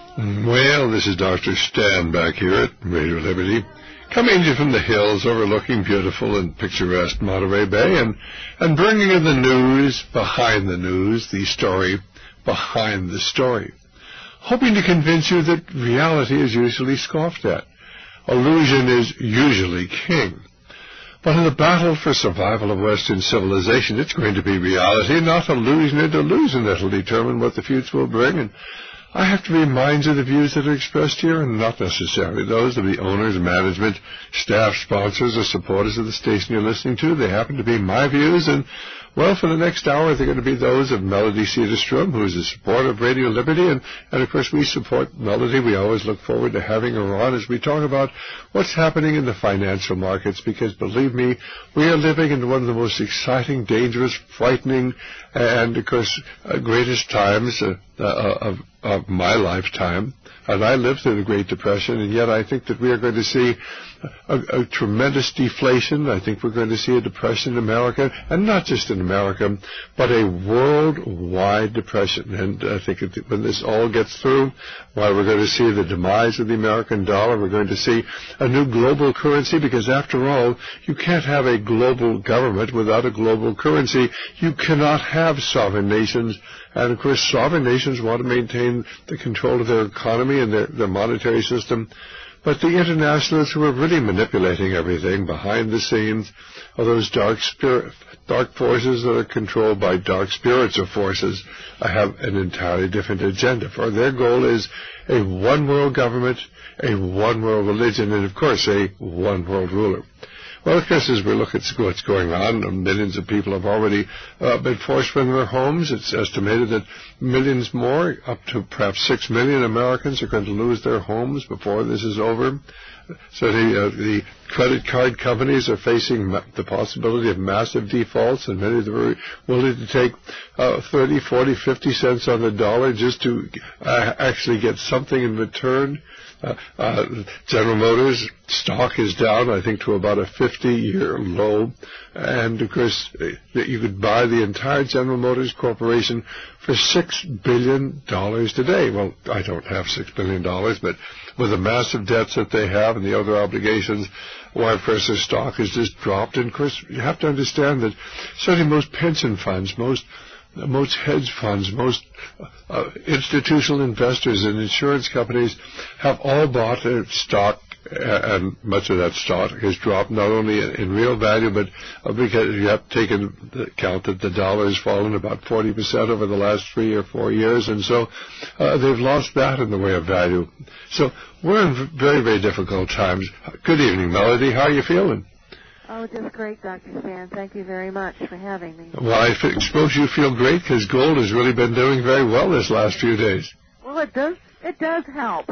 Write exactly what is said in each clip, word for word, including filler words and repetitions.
Well, this is Doctor Stan back here at Radio Liberty, coming to you from the hills overlooking beautiful and picturesque Monterey Bay, and, and bringing you the news behind the news, the story behind the story, hoping to convince you that reality is usually scoffed at. Illusion is usually king. But in the battle for survival of Western civilization, it's going to be reality, not illusion and delusion, that will determine what the future will bring. And I have to be mindful of the views that are expressed here, and not necessarily those of the owners, management, staff, sponsors, or supporters of the station you're listening to. They happen to be my views, and, well, for the next hour, they're going to be those of Melody Cedarstrom, who is a supporter of Radio Liberty, and, and, of course, we support Melody. We always look forward to having her on as we talk about what's happening in the financial markets, because, believe me, we are living in one of the most exciting, dangerous, frightening, and, of course, uh, greatest times uh, uh, of of my lifetime, and I lived through the Great Depression, and yet I think that we are going to see a, a tremendous deflation. I think we're going to see a depression in America, and not just in America, but a worldwide depression. And I think that when this all gets through, while we're going to see the demise of the American dollar, we're going to see a new global currency, because after all, you can't have a global government without a global currency. You cannot have sovereign nations. And, of course, sovereign nations want to maintain the control of their economy and their, their monetary system. But the internationalists who are really manipulating everything behind the scenes are those dark spirit, dark forces that are controlled by dark spirits or forces have an entirely different agenda. For their goal is a one-world government, a one-world religion, and, of course, a one-world ruler. Well, of course, as we look at what's going on, millions of people have already uh, been forced from their homes. It's estimated that millions more, up to perhaps six million Americans, are going to lose their homes before this is over. So the, uh, the credit card companies are facing ma- the possibility of massive defaults, and many of them are willing to take uh, thirty, forty, fifty cents on the dollar just to uh, actually get something in return. Uh, uh, General Motors stock is down, I think, to about a fifty-year low. And, of course, you could buy the entire General Motors Corporation for six billion dollars today. Well, I don't have six billion dollars, but with the massive debts that they have and the other obligations, why, of course, their stock has just dropped. And, of course, you have to understand that certainly most pension funds, most Most hedge funds, most uh, institutional investors and insurance companies have all bought uh, stock, uh, and much of that stock has dropped not only in, in real value, but uh, because you have taken into account that the dollar has fallen about forty percent over the last three or four years, and so uh, they've lost that in the way of value. So we're in very, very difficult times. Good evening, Melody. How are you feeling? Oh, just great, Doctor Stan. Thank you very much for having me. Well, I suppose you feel great because gold has really been doing very well this last few days. Well, it does. It does help.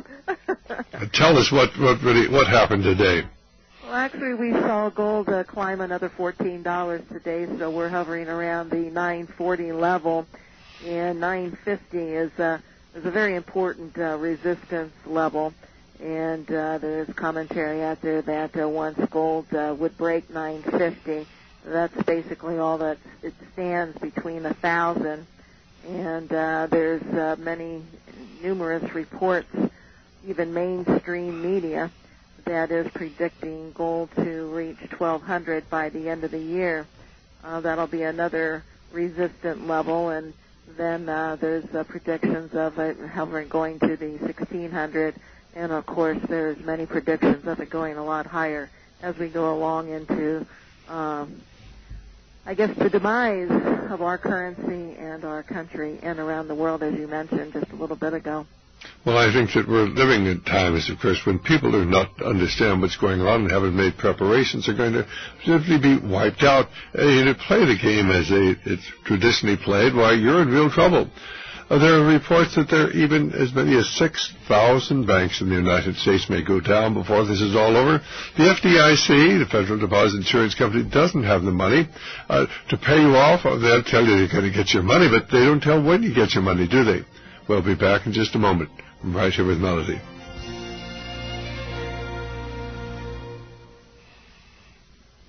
Tell us what what really what happened today. Well, actually, we saw gold uh, climb another fourteen dollars today, so we're hovering around the nine forty level, and nine fifty is uh, is a very important uh, resistance level. And uh, there's commentary out there that uh, once gold uh, would break nine fifty, that's basically all that it stands between a thousand. And uh, there's uh, many, numerous reports, even mainstream media, that is predicting gold to reach twelve hundred by the end of the year. Uh, that'll be another resistant level, and then uh, there's uh, predictions of it hovering going to the sixteen hundred. And, of course, there's many predictions of it going a lot higher as we go along into, um, I guess, the demise of our currency and our country and around the world, as you mentioned just a little bit ago. Well, I think that we're living in times, of course, when people do not understand what's going on and haven't made preparations are going to simply be wiped out. And you play the game as a, it's traditionally played, why, you're in real trouble. Uh, there are reports that there are even as many as six thousand banks in the United States may go down before this is all over. The F D I C, the Federal Deposit Insurance Company, doesn't have the money uh, to pay you off. They'll tell you you're going to get your money, but they don't tell when you get your money, do they? We'll be back in just a moment. I'm right here with Melody.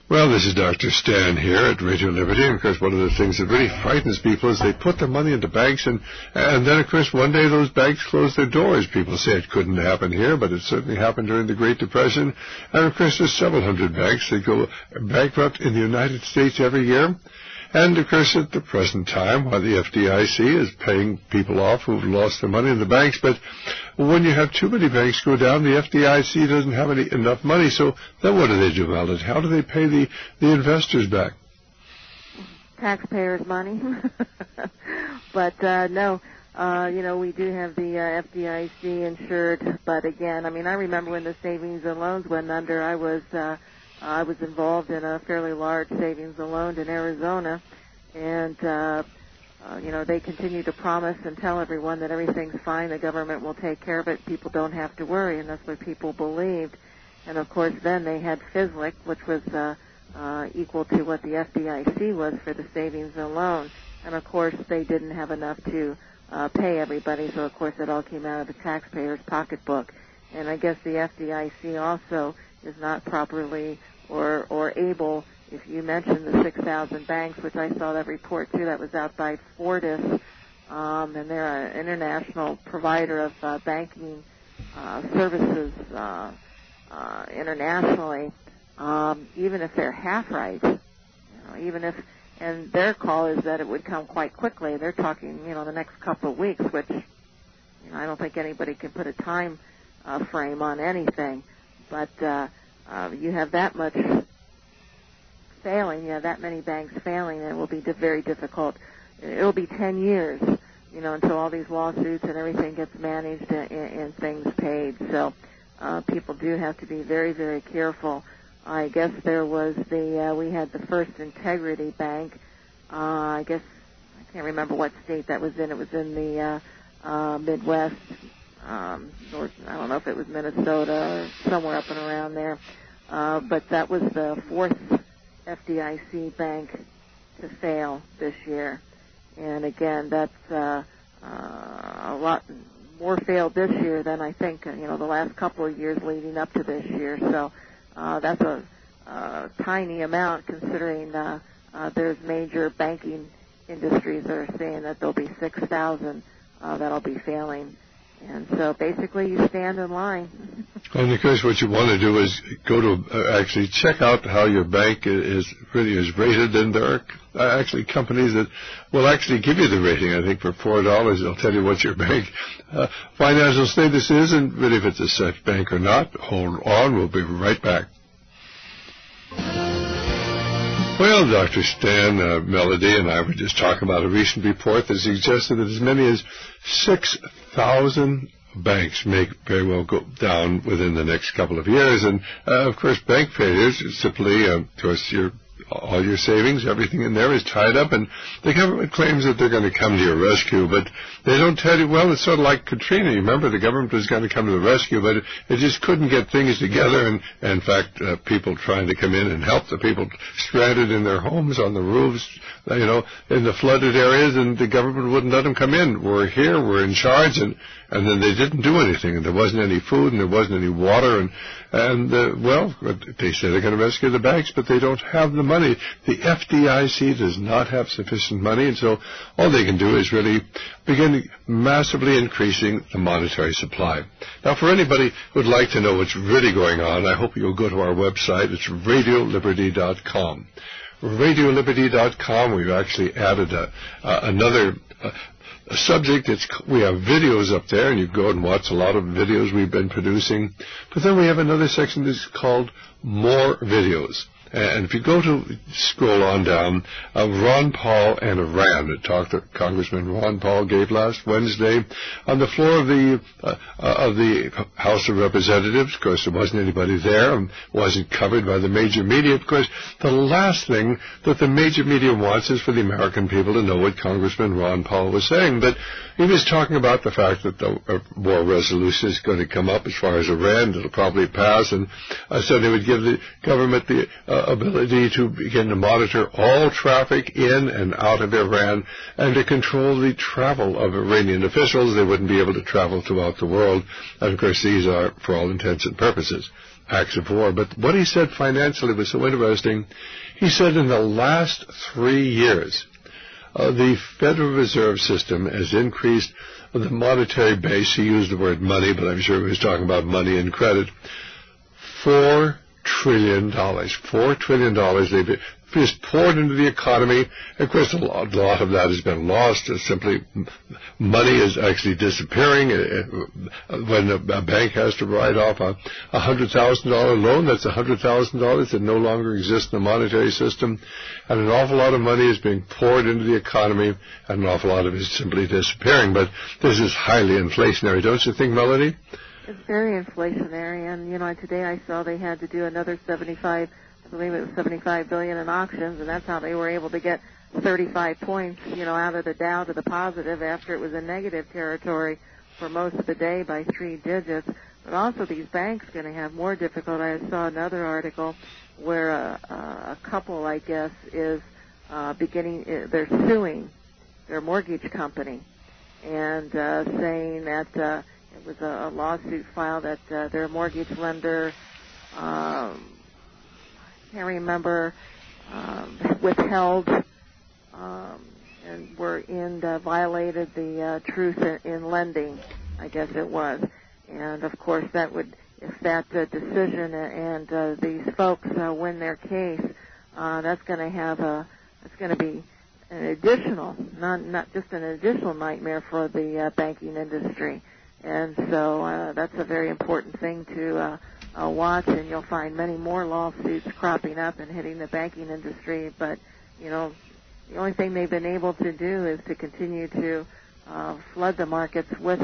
Well, this is Doctor Stan here at Radio Liberty, and of course one of the things that really frightens people is they put their money into banks, and and then of course one day those banks close their doors. People say it couldn't happen here, but it certainly happened during the Great Depression, and of course there's several hundred banks that go bankrupt in the United States every year. And, of course, at the present time, while the F D I C is paying people off who've lost their money in the banks, but when you have too many banks go down, the F D I C doesn't have any, enough money. So then what do they do, Melody? How do they pay the, the investors back? Taxpayers' money. But, uh, no, uh, you know, we do have the uh, F D I C insured. But, again, I mean, I remember when the savings and loans went under, I was... Uh, I was involved in a fairly large savings and loan in Arizona, and, uh, uh, you know, they continue to promise and tell everyone that everything's fine, the government will take care of it, people don't have to worry, and that's what people believed. And, of course, then they had F S L I C, which was uh, uh, equal to what the F D I C was for the savings and loan. And, of course, they didn't have enough to uh, pay everybody, so, of course, it all came out of the taxpayer's pocketbook. And I guess the F D I C also is not properly or or able, if you mentioned the six thousand banks, which I saw that report too, that was out by Fortis, um, and they're an international provider of uh, banking uh, services uh, uh, internationally, um, even if they're half right, you know, even if, and their call is that it would come quite quickly. They're talking, you know, the next couple of weeks, which, you know, I don't think anybody can put a time uh, frame on anything, but uh, uh, you have that much failing, you have that many banks failing, and it will be very difficult. It'll be ten years, you know, until all these lawsuits and everything gets managed and, and things paid. So uh, people do have to be very, very careful. I guess there was the, uh, we had the First Integrity Bank. Uh, I guess, I can't remember what state that was in. It was in the uh, uh, Midwest. Um, or I don't know if it was Minnesota or somewhere up and around there. Uh, but that was the fourth F D I C bank to fail this year. And again, that's uh, uh, a lot more failed this year than I think, you know, the last couple of years leading up to this year. So uh, that's a, a tiny amount considering uh, uh, there's major banking industries that are saying that there'll be six thousand uh, that'll be failing. And so basically you stand in line. And of course what you want to do is go to uh, actually check out how your bank is really is rated, and there are uh, actually companies that will actually give you the rating. I think for four dollars they'll tell you what your bank uh, financial status is, and really if it's a such bank or not. Hold on, we'll be right back. Well, Doctor Stan, uh, Melody, and I were just talking about a recent report that suggested that as many as six thousand banks may very well go down within the next couple of years. And, uh, of course, bank failures is simply, uh, of course, your all your savings, everything in there is tied up, and the government claims that they're going to come to your rescue, but they don't tell you. Well, it's sort of like Katrina. You remember the government was going to come to the rescue, but it, it just couldn't get things together, and, and in fact, uh, people trying to come in and help the people stranded in their homes, on the roofs, you know, in the flooded areas, and the government wouldn't let them come in. We're here, we're in charge, and, and then they didn't do anything, and there wasn't any food, and there wasn't any water, and, and uh, well, they say they're going to rescue the banks, but they don't have the money. The F D I C does not have sufficient money, and so all they can do is really begin massively increasing the monetary supply. Now, for anybody who would like to know what's really going on, I hope you'll go to our website. It's radio liberty dot com. radio liberty dot com, we've actually added a, uh, another uh, a subject. It's, we have videos up there, and you go and watch a lot of videos we've been producing. But then we have another section that's called More Videos. And if you go to scroll on down, uh, Ron Paul and Iran, the talk that Congressman Ron Paul gave last Wednesday on the floor of the uh, uh, of the House of Representatives. Of course, there wasn't anybody there, and wasn't covered by the major media. Of course, the last thing that the major media wants is for the American people to know what Congressman Ron Paul was saying. But he was talking about the fact that the uh, war resolution is going to come up as far as Iran. It'll probably pass, and uh, so they would give the government the uh, uh, ability to begin to monitor all traffic in and out of Iran and to control the travel of Iranian officials. They wouldn't be able to travel throughout the world. And, of course, these are, for all intents and purposes, acts of war. But what he said financially was so interesting. He said in the last three years, uh, the Federal Reserve System has increased the monetary base. He used the word money, but I'm sure he was talking about money and credit. Four trillion dollars. Four trillion dollars they've just poured into the economy. Of course, a lot, a lot of that has been lost. It's simply money is actually disappearing. When a bank has to write off a one hundred thousand dollars loan, that's one hundred thousand dollars that no longer exists in the monetary system. And an awful lot of money is being poured into the economy, and an awful lot of it is simply disappearing. But this is highly inflationary, don't you think, Melody? It's very inflationary, and, you know, today I saw they had to do another seventy-five, I believe it was seventy-five billion dollars in auctions, and that's how they were able to get thirty-five points, you know, out of the Dow to the positive after it was in negative territory for most of the day by three digits. But also these banks are going to have more difficulty. I saw another article where a, a couple, I guess, is uh, beginning, they're suing their mortgage company and uh, saying that uh, it was a, a lawsuit filed that uh, their mortgage lender, um, I can't remember, um, withheld um, and were in uh, violated the uh, truth in, in lending, I guess it was. And of course, that would, if that uh, decision and uh, these folks uh, win their case, uh, that's going to have a, it's going to be an additional, not not just an additional nightmare for the uh, banking industry. And so uh, that's a very important thing to uh, uh, watch, and you'll find many more lawsuits cropping up and hitting the banking industry. But, you know, the only thing they've been able to do is to continue to uh, flood the markets with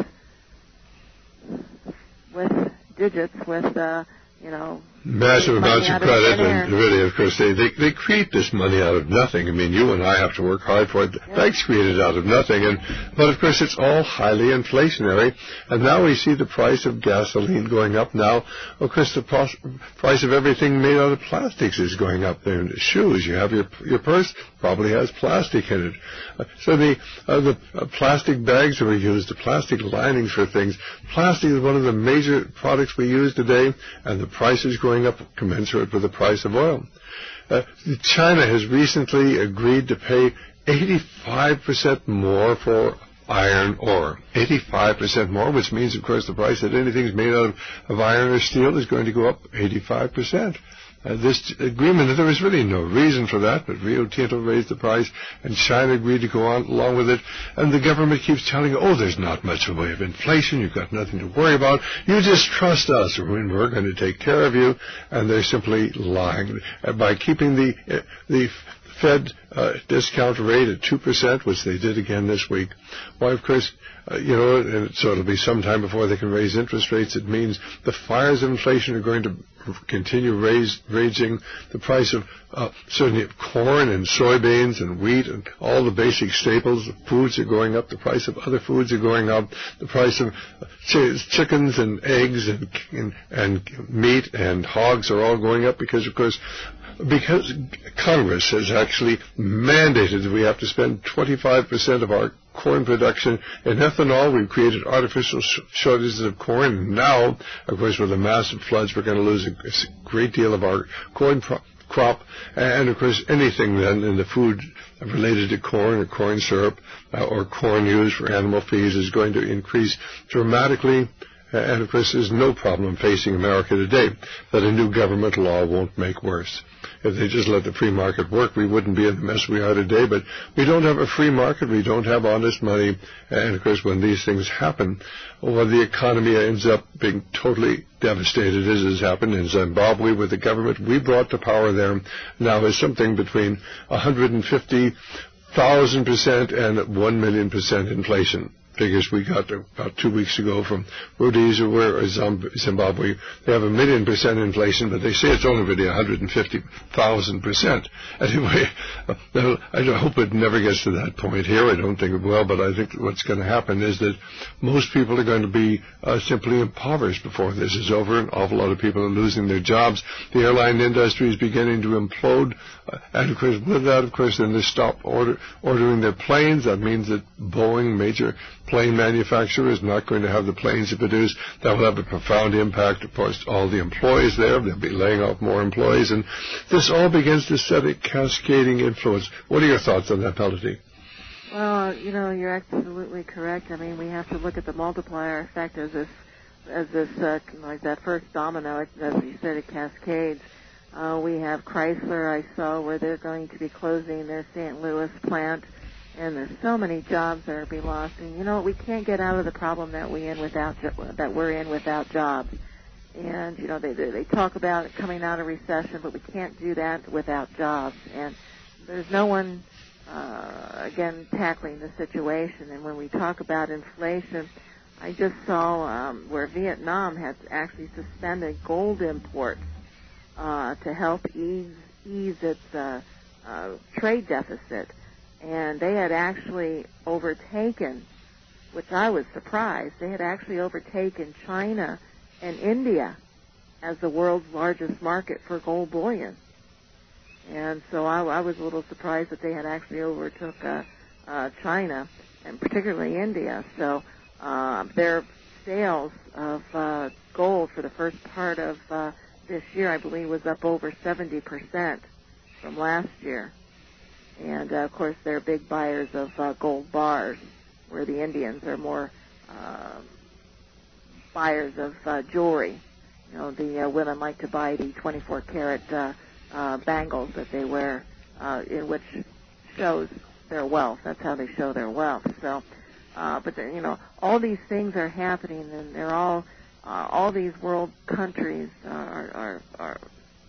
with digits, with, uh, you know, massive amounts of credit, and really, of course, they, they they create this money out of nothing. I mean, you and I have to work hard for it. Yeah. Banks create it out of nothing, and but of course, it's all highly inflationary. And now we see the price of gasoline going up. Now, of course, the pros- price of everything made out of plastics is going up. There, in the shoes, you have your your purse probably has plastic in it. Uh, so the uh, the uh, plastic bags that we use, the plastic linings for things. Plastic is one of the major products we use today, and the price is going up commensurate with the price of oil. Uh, China has recently agreed to pay eighty-five percent more for iron ore. eighty-five percent more, which means, of course, the price that anything is made out of, of iron or steel is going to go up eighty-five percent. Uh, this agreement, there was really no reason for that, but Rio Tinto raised the price, and China agreed to go on along with it. And the government keeps telling you, oh, there's not much in the way of inflation. You've got nothing to worry about. You just trust us, or we're going to take care of you. And they're simply lying. Uh, by keeping the uh, the Fed uh, discount rate at two percent, which they did again this week, why, of course, uh, you know, and so it'll be some time before they can raise interest rates. It means the fires of inflation are going to continue raise, raging. The price of uh, certainly corn and soybeans and wheat and all the basic staples, the foods are going up. The price of other foods are going up. The price of ch- chickens and eggs and, and and meat and hogs are all going up because, of course, because Congress has actually mandated that we have to spend twenty-five percent of our corn production in ethanol. We've created artificial sh- shortages of corn. And now, of course, with the massive floods, we're going to lose a, a great deal of our corn pro- crop. And, of course, anything then in the food related to corn or corn syrup uh, or corn used for animal feeds is going to increase dramatically. And, of course, there's no problem facing America today that a new government law won't make worse. If they just let the free market work, we wouldn't be in the mess we are today. But we don't have a free market. We don't have honest money. And, of course, when these things happen, well, the economy ends up being totally devastated, as has happened in Zimbabwe with the government we brought to power there now is something between one hundred fifty thousand percent and one million percent inflation. figures we got about two weeks ago from Rhodesia or Zimbabwe. They have a million percent inflation, but they say it's only really one hundred fifty thousand percent. Anyway, uh, I hope it never gets to that point here. I don't think it will, but I think what's going to happen is that most people are going to be uh, simply impoverished before this is over. An awful lot of people are losing their jobs. The airline industry is beginning to implode, uh, and of course, with that, of course, then they stop order, ordering their planes. That means that Boeing, major plane manufacturer, is not going to have the planes to produce. That will have a profound impact, of course, all the employees there. They'll be laying off more employees, and this all begins to set a cascading influence. What are your thoughts on that, Melody? Well, you know, you're absolutely correct. I mean, we have to look at the multiplier effect as this, as this, uh, like that first domino, as you said, it cascades. Uh, we have Chrysler, I saw, where they're going to be closing their Saint Louis plant, and there's so many jobs that are being lost. And you know, we can't get out of the problem that we in without that we're in without jobs. And you know, they they talk about coming out of recession, but we can't do that without jobs. And there's no one, uh, again, tackling the situation. And when we talk about inflation, I just saw um, where Vietnam has actually suspended gold imports uh, to help ease ease its uh, uh, trade deficit. And they had actually overtaken, which I was surprised, they had actually overtaken China and India as the world's largest market for gold bullion. And so I, I was a little surprised that they had actually overtook uh, uh, China, and particularly India. So uh, their sales of uh, gold for the first part of uh, this year, I believe, was up over seventy percent from last year. And, uh, of course, they're big buyers of uh, gold bars, where the Indians are more uh, buyers of uh, jewelry. You know, the uh, women like to buy the twenty-four karat uh, uh, bangles that they wear, uh, in which shows their wealth. That's how they show their wealth. So, uh, but, the, you know, all these things are happening, and they're all, uh, all these world countries are, are, are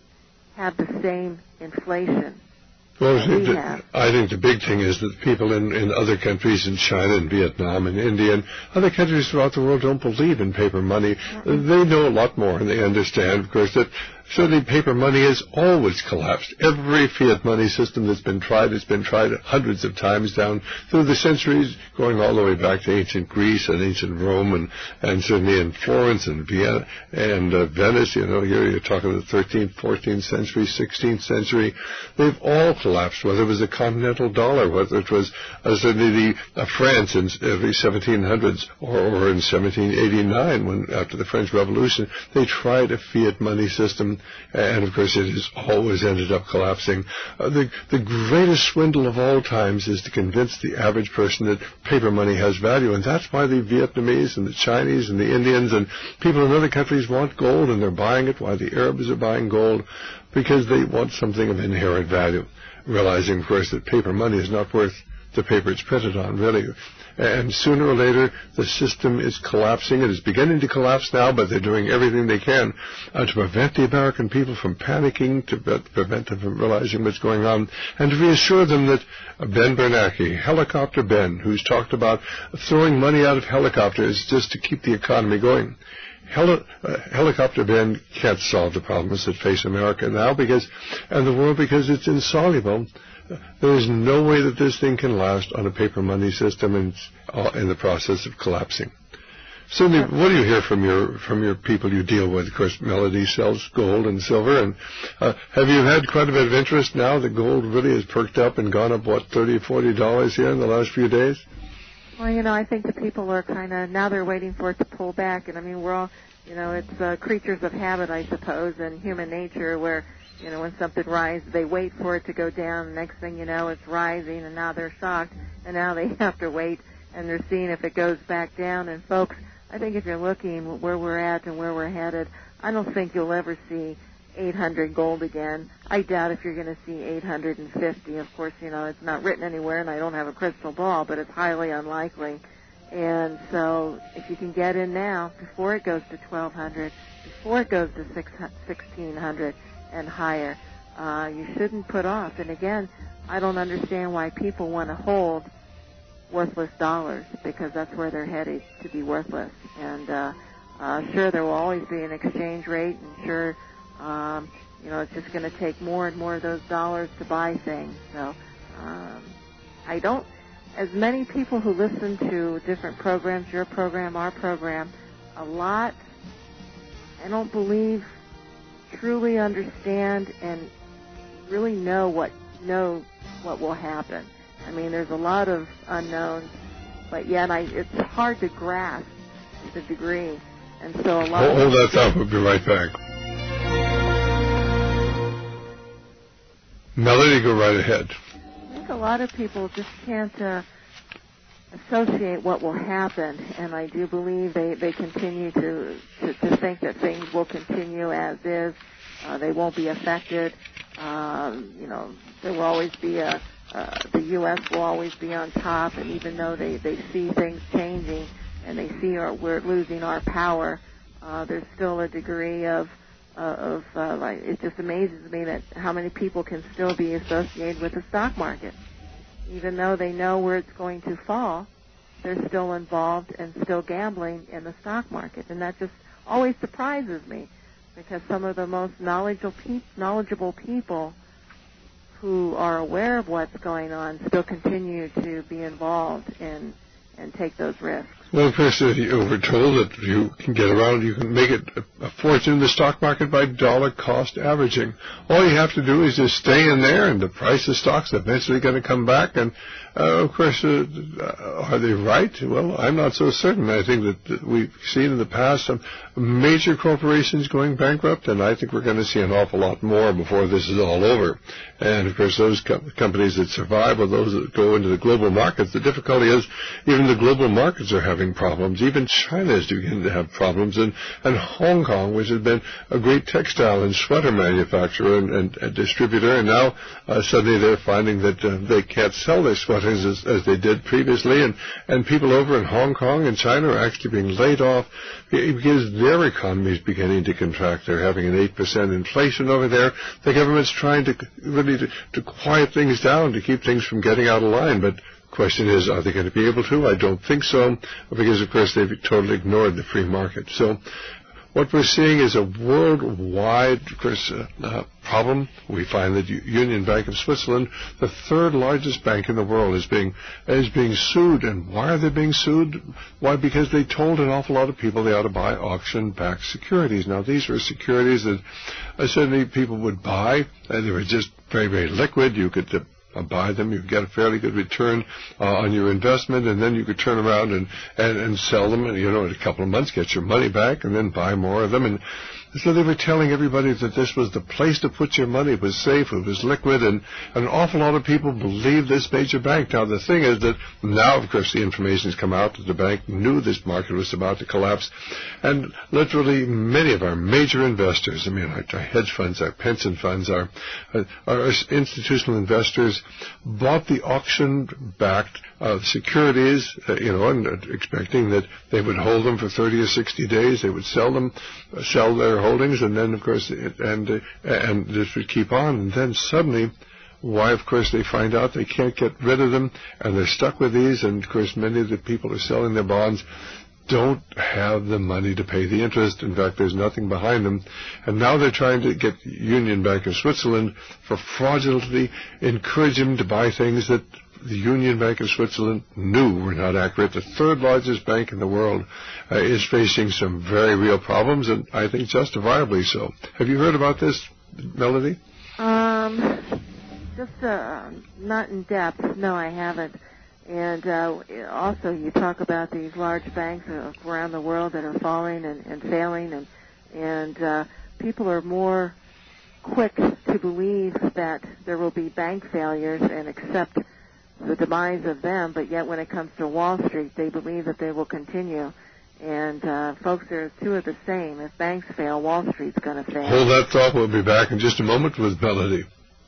have the same inflation. Well, I think, that, I think the big thing is that people in, in other countries, in China and Vietnam and India and other countries throughout the world, don't believe in paper money. Mm-hmm. They know a lot more, and they understand, of course, that certainly paper money has always collapsed. Every fiat money system that's been tried has been tried hundreds of times down through the centuries, going all the way back to ancient Greece and ancient Rome, and, and certainly in Florence and Vienna and uh, Venice. You know, here you're talking the thirteenth, fourteenth century, sixteenth century. They've all collapsed, whether it was the continental dollar, whether it was uh, certainly the uh, France in the seventeen hundreds, or, or in seventeen eighty-nine, when after the French Revolution, they tried a fiat money system. And, of course, it has always ended up collapsing. Uh, the, the greatest swindle of all times is to convince the average person that paper money has value. And that's why the Vietnamese and the Chinese and the Indians and people in other countries want gold, and they're buying it, why the Arabs are buying gold, because they want something of inherent value, realizing, of course, that paper money is not worth the paper it's printed on, really. And sooner or later, the system is collapsing. It is beginning to collapse now, but they're doing everything they can uh, to prevent the American people from panicking, to be- prevent them from realizing what's going on, and to reassure them that uh, Ben Bernanke, Helicopter Ben, who's talked about throwing money out of helicopters just to keep the economy going, Heli- uh, Helicopter Ben can't solve the problems that face America now because, and the world, because it's insoluble. There is no way that this thing can last on a paper money system, and uh, in the process of collapsing. Cindy, what do you hear from your from your people you deal with? Of course, Melody sells gold and silver, and uh, have you had quite a bit of interest now that gold really has perked up and gone up, what, thirty, forty dollars here in the last few days? Well, you know, I think the people are kind of, now they're waiting for it to pull back, and I mean, we're all, you know, it's uh, creatures of habit, I suppose, and human nature, where, you know, when something rises, they wait for it to go down. The next thing you know, it's rising, and now they're shocked, and now they have to wait, and they're seeing if it goes back down. And, folks, I think if you're looking where we're at and where we're headed, I don't think you'll ever see eight hundred gold again. I doubt if you're going to see eight hundred fifty. Of course, you know, it's not written anywhere, and I don't have a crystal ball, but it's highly unlikely. And so if you can get in now, before it goes to twelve hundred, before it goes to sixteen hundred, and higher, uh, you shouldn't put off. And again, I don't understand why people want to hold worthless dollars, because that's where they're headed, to be worthless. And uh, uh, sure, there will always be an exchange rate, and sure, um, you know, it's just going to take more and more of those dollars to buy things. So um, I don't, as many people who listen to different programs, your program, our program, a lot, I don't believe, truly understand and really know what know what will happen. I mean, there's a lot of unknowns, but yet I, it's hard to grasp the degree. And so a lot Hold, of... hold that thought. We'll be right back. Melody, go right ahead. I think a lot of people just can't uh, associate what will happen, and I do believe they, they continue to, to, to think that things will continue as is. Uh, they won't be affected. Um, you know, there will always be a... Uh, the U S will always be on top, and even though they, they see things changing and they see our, we're losing our power, uh, there's still a degree of, uh, of uh, like, it just amazes me that how many people can still be associated with the stock market. Even though they know where it's going to fall, they're still involved and still gambling in the stock market. And that just always surprises me, because some of the most knowledgeable, pe- knowledgeable people who are aware of what's going on still continue to be involved in and take those risks. Well, of course, if you were told that you can get around, you can make it a fortune in the stock market by dollar cost averaging. All you have to do is just stay in there, and the price of stocks is eventually going to come back. And, uh, of course, uh, are they right? Well, I'm not so certain. I think that, that we've seen in the past some major corporations going bankrupt, and I think we're going to see an awful lot more before this is all over. And, of course, those co- companies that survive are those that go into the global markets. The difficulty is even the global markets are having problems. Even China is beginning to have problems. And, and Hong Kong, which has been a great textile and sweater manufacturer and, and, and distributor, and now uh, suddenly they're finding that uh, they can't sell their sweaters as, as they did previously. And, and people over in Hong Kong and China are actually being laid off because their economy is beginning to contract. They're having an eight percent inflation over there. The government's trying to really to, to quiet things down, to keep things from getting out of line. But the question is, are they going to be able to? I don't think so, because, of course, they've totally ignored the free market. So what we're seeing is a worldwide, of course, uh, uh, problem. We find that Union Bank of Switzerland, the third largest bank in the world, is being is being sued. And why are they being sued? Why? Because they told an awful lot of people they ought to buy auction-backed securities. Now, these were securities that uh, certainly people would buy, and they were just very, very liquid. You could uh, buy them, you could get a fairly good return uh, on your investment, and then you could turn around and, and, and sell them, and, you know, in a couple of months get your money back and then buy more of them. And so they were telling everybody that this was the place to put your money. It was safe, it was liquid, and an awful lot of people believed this major bank. Now, the thing is that now, of course, the information has come out that the bank knew this market was about to collapse, and literally many of our major investors, I mean, our, our hedge funds, our pension funds, our, our institutional investors bought the auction-backed uh, securities, uh, you know, and uh, expecting that they would hold them for thirty or sixty days. They would sell them, uh, sell their holdings, and then, of course, it, and uh, and this would keep on. And then suddenly, why, of course, they find out they can't get rid of them, and they're stuck with these. And, of course, many of the people who are selling their bonds don't have the money to pay the interest. In fact, there's nothing behind them. And now they're trying to get Union Bank of Switzerland for fraudulently encourage them to buy things that the Union Bank of Switzerland knew were not accurate. The third largest bank in the world uh, is facing some very real problems, and I think justifiably so. Have you heard about this, Melody? Um, just uh, not in depth. No, I haven't. And uh, also, you talk about these large banks around the world that are falling and, and failing, and and uh, people are more quick to believe that there will be bank failures and accept the demise of them, but yet when it comes to Wall Street, they believe that they will continue. And uh, folks, are two of the same. If banks fail, Wall Street's going to fail. Hold that thought. We'll be back in just a moment with Melody.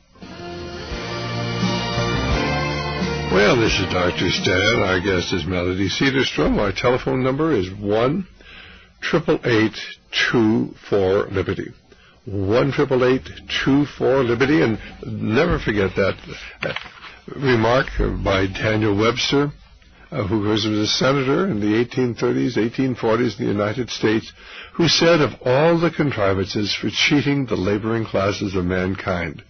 Well, this is Doctor Stan. Our guest is Melody Cedarstrom. Our telephone number is one eight eight eight, two four, Liberty. one eight eight eight, two four, Liberty. And never forget that uh, remark by Daniel Webster. uh, who was a senator in the eighteen thirties, eighteen forties in the United States, who said of all the contrivances for cheating the laboring classes of mankind,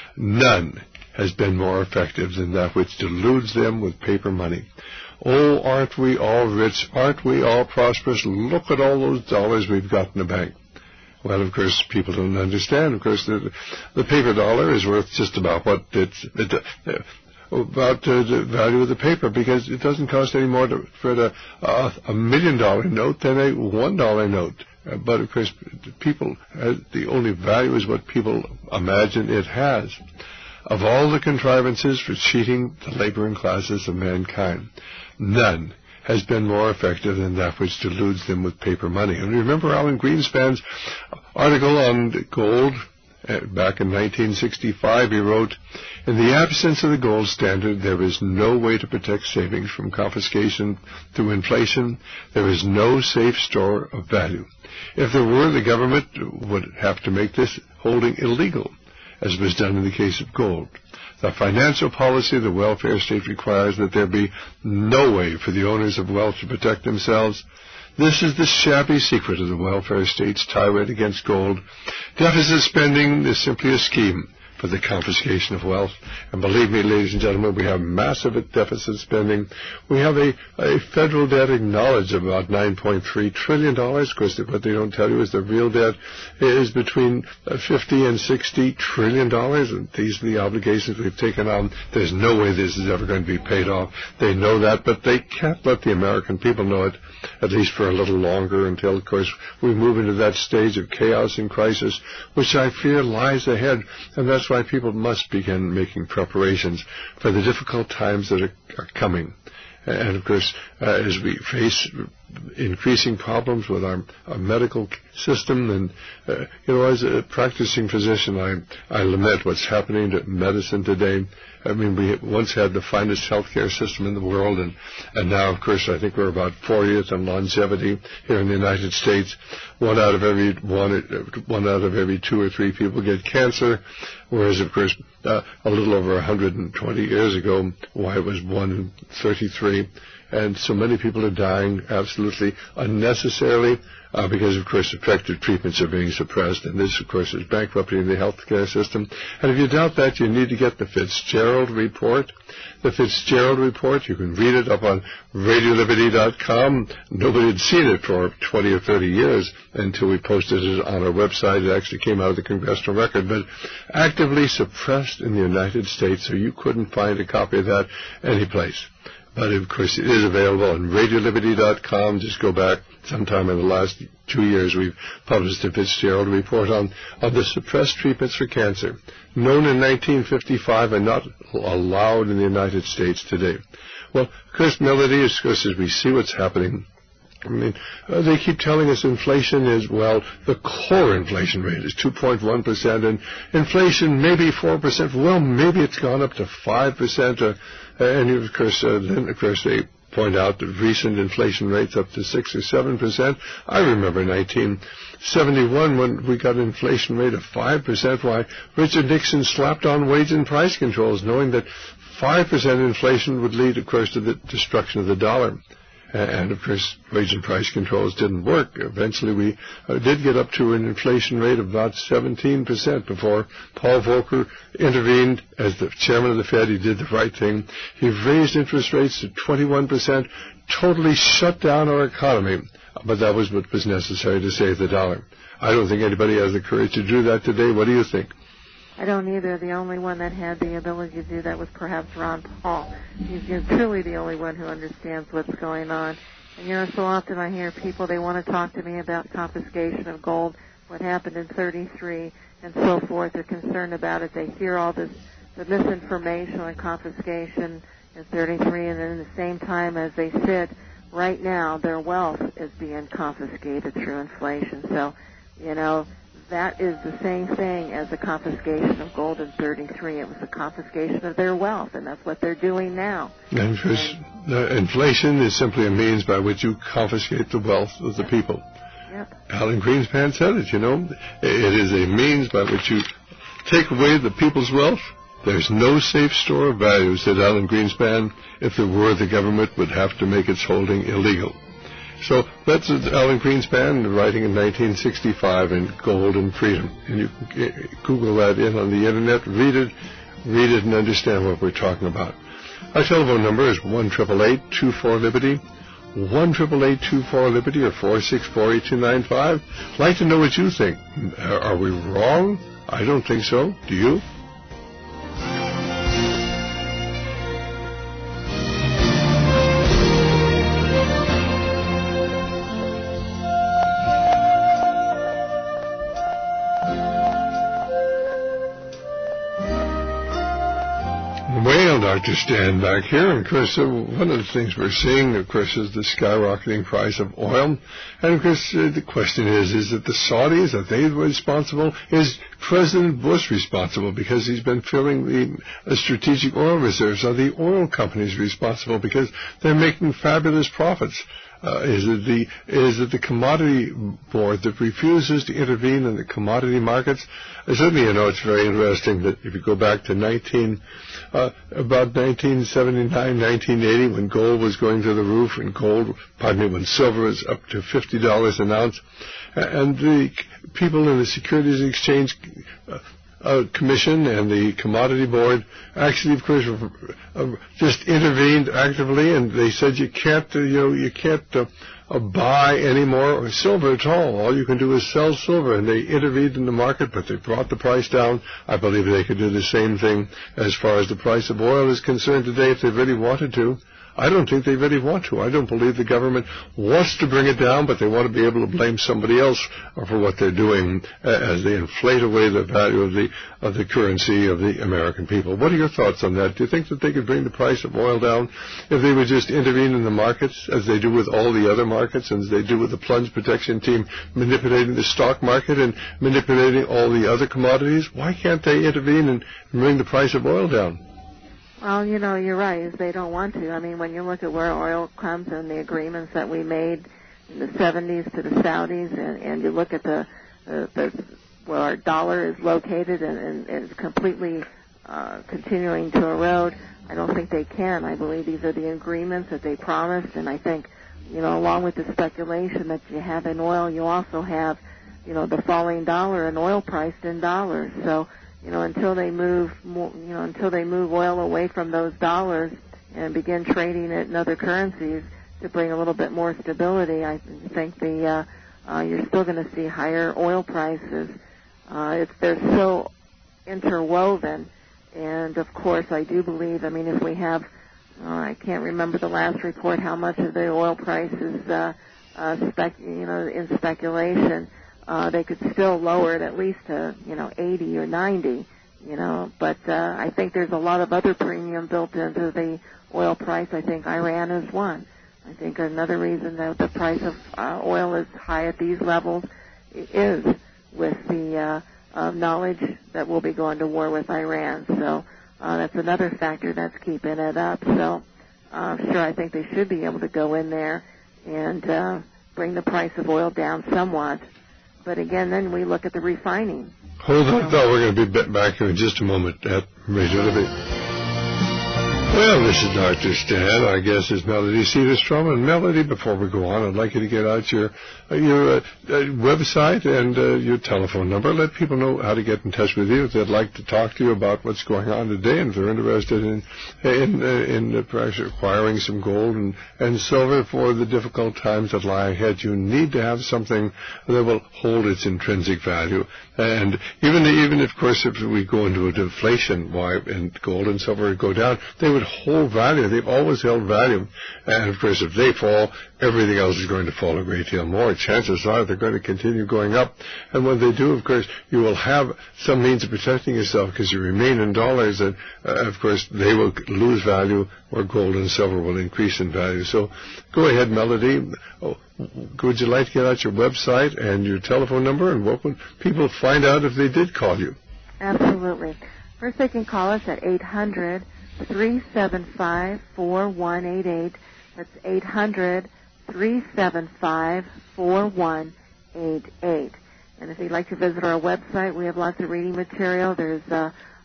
none has been more effective than that which deludes them with paper money. Oh, aren't we all rich? Aren't we all prosperous? Look at all those dollars we've got in the bank. Well, of course, people don't understand. Of course, the, the paper dollar is worth just about what it's, it, uh, about uh, the value of the paper, because it doesn't cost any more to, for the, uh, a million dollar note than a one dollar note. Uh, but of course, people, uh, the only value is what people imagine it has. Of all the contrivances for cheating the laboring classes of mankind, none has been more effective than that which deludes them with paper money. And remember Alan Greenspan's article on gold uh, back in nineteen sixty-five. He wrote, "In the absence of the gold standard, there is no way to protect savings from confiscation through inflation. There is no safe store of value. If there were, the government would have to make this holding illegal, as was done in the case of gold. The financial policy of the welfare state requires that there be no way for the owners of wealth to protect themselves. This is the shabby secret of the welfare state's tirade against gold. Deficit spending is simply a scheme for the confiscation of wealth. And believe me, ladies and gentlemen, we have massive deficit spending. We have a, a federal debt acknowledged of about nine point three trillion dollars. Of course, what they don't tell you is the real debt is between fifty and sixty trillion dollars. And these are the obligations we've taken on. There's no way this is ever going to be paid off. They know that, but they can't let the American people know it, at least for a little longer, until, of course, we move into that stage of chaos and crisis, which I fear lies ahead. And that's why people must begin making preparations for the difficult times that are, are coming. And, of course, uh, as we face increasing problems with our, our medical system, and, uh, you know, as a practicing physician, I, I lament what's happening to medicine today. I mean, we once had the finest healthcare system in the world, and, and now, of course, I think we're about fortieth in longevity here in the United States. One out of every one, one out of every two or three people get cancer, whereas, of course, uh, a little over one hundred twenty years ago, why it was one in thirty-three, and so many people are dying absolutely unnecessarily. Uh, because, of course, effective treatments are being suppressed, and this, of course, is bankrupting the healthcare system. And if you doubt that, you need to get the Fitzgerald Report. The Fitzgerald Report, you can read it up on radio liberty dot com. Nobody had seen it for twenty or thirty years until we posted it on our website. It actually came out of the Congressional Record, but actively suppressed in the United States, so you couldn't find a copy of that anyplace. But, of course, it is available on radio liberty dot com. Just go back sometime in the last two years. We've published the Fitzgerald Report on, on the suppressed treatments for cancer, known in nineteen fifty-five and not allowed in the United States today. Well, of course, Melody, of course, as we see what's happening, I mean, uh, they keep telling us inflation is, well, the core inflation rate is two point one percent, and inflation maybe four percent. Well, maybe it's gone up to five percent. Uh, and, of course, uh, then, of course, they point out that recent inflation rates up to six or seven percent. I remember nineteen seventy-one when we got an inflation rate of five percent. Why, Richard Nixon slapped on wage and price controls, knowing that five percent inflation would lead, of course, to the destruction of the dollar. And, of course, wage and price controls didn't work. Eventually, we uh, did get up to an inflation rate of about seventeen percent before Paul Volcker intervened as the chairman of the Fed. He did the right thing. He raised interest rates to twenty-one percent, totally shut down our economy. But that was what was necessary to save the dollar. I don't think anybody has the courage to do that today. What do you think? I don't either. The only one that had the ability to do that was perhaps Ron Paul. He's truly the only one who understands what's going on. And, you know, so often I hear people, they want to talk to me about confiscation of gold, what happened in thirty-three, and so forth. They're concerned about it. They hear all this the misinformation on confiscation in thirty-three, and then at the same time as they sit, right now their wealth is being confiscated through inflation. So, you know, that is the same thing as the confiscation of gold in thirty-three. It was the confiscation of their wealth, and that's what they're doing now. And, and uh, inflation is simply a means by which you confiscate the wealth of the people. Yep. Alan Greenspan said it, you know. It is a means by which you take away the people's wealth There's no safe store of value, said Alan Greenspan. If there were, the government would have to make its holding illegal. So that's Alan Greenspan writing in nineteen sixty-five in Gold and Freedom. And you can Google that in on the Internet, read it, read it, and understand what we're talking about. Our telephone number is one eight eight eight, two four, Liberty, one eight eight eight, two four, Liberty, or four six four, eight two nine five. I'd like to know what you think. Are we wrong? I don't think so. Do you? Well, Doctor Stan back here, and of course, uh, one of the things we're seeing, of course, is the skyrocketing price of oil. And of course, uh, the question is, is it the Saudis? Are they responsible? Is President Bush responsible because he's been filling the uh, strategic oil reserves? Are the oil companies responsible because they're making fabulous profits? Uh, is it the is it the commodity board that refuses to intervene in the commodity markets? Uh, certainly, you know, it's very interesting that if you go back to nineteen uh, about nineteen seventy-nine, nineteen eighty, when gold was going to the roof, and gold, pardon me, when silver was up to fifty dollars an ounce, and the people in the Securities Exchange Uh, Uh, Commission and the Commodity Board actually, of course, uh, just intervened actively, and they said you can't, uh, you know, you can't uh, uh, buy any more silver at all. All you can do is sell silver, and they intervened in the market, but they brought the price down. I believe they could do the same thing as far as the price of oil is concerned today if they really wanted to. I don't think they really want to. I don't believe the government wants to bring it down, but they want to be able to blame somebody else for what they're doing as they inflate away the value of the of the currency of the American people. What are your thoughts on that? Do you think that they could bring the price of oil down if they would just intervene in the markets, as they do with all the other markets, and as they do with the plunge protection team manipulating the stock market and manipulating all the other commodities? Why can't they intervene and bring the price of oil down? Well, you know, you're right, is they don't want to. I mean, when you look at where oil comes and the agreements that we made in the seventies to the Saudis, and, and you look at the, uh, the where our dollar is located and, and, and it's completely uh, continuing to erode, I don't think they can. I believe these are the agreements that they promised, and I think, you know, along with the speculation that you have in oil, you also have, you know, the falling dollar and oil priced in dollars. So, you know, until they move more, you know, until they move oil away from those dollars and begin trading it in other currencies to bring a little bit more stability, I think the uh, uh, you're still going to see higher oil prices. Uh, it's they're so interwoven, and of course, I do believe. I mean, if we have, uh, I can't remember the last report how much of the oil price is, uh, uh, spec, you know, in speculation. Uh, they could still lower it at least to, you know, eighty or ninety, you know. But uh, I think there's a lot of other premium built into the oil price. I think Iran is one. I think another reason that the price of uh, oil is high at these levels is with the uh, uh, knowledge that we'll be going to war with Iran. So uh, that's another factor that's keeping it up. So uh, sure, I think they should be able to go in there and uh, bring the price of oil down somewhat. But again, then we look at the refining. Hold on, though. We're going to be back here in just a moment at Radio Liberty. Well, this is Doctor Stan. Our guest is Melody Cedarstrom. And Melody, before we go on, I'd like you to get out your uh, your uh, uh, website and uh, your telephone number. Let people know how to get in touch with you if they'd like to talk to you about what's going on today, and if they're interested in in uh, in uh, perhaps acquiring some gold and, and silver for the difficult times that lie ahead. You need to have something that will hold its intrinsic value. And even even if, of course, if we go into a deflation, why and gold and silver go down, they would hold value. They've always held value. And, of course, if they fall, everything else is going to fall a great deal more. Chances are they're going to continue going up. And when they do, of course, you will have some means of protecting yourself because you remain in dollars. And, uh, of course, they will lose value or gold and silver will increase in value. So go ahead, Melody. Oh, would you like to get out your website and your telephone number, and what would people find out if they did call you? Absolutely. First, they can call us at eight hundred, three seven five, four one eight eight. That's eight hundred, three seven five, four one eight eight. And if you'd like to visit our website, we have lots of reading material. There's uh,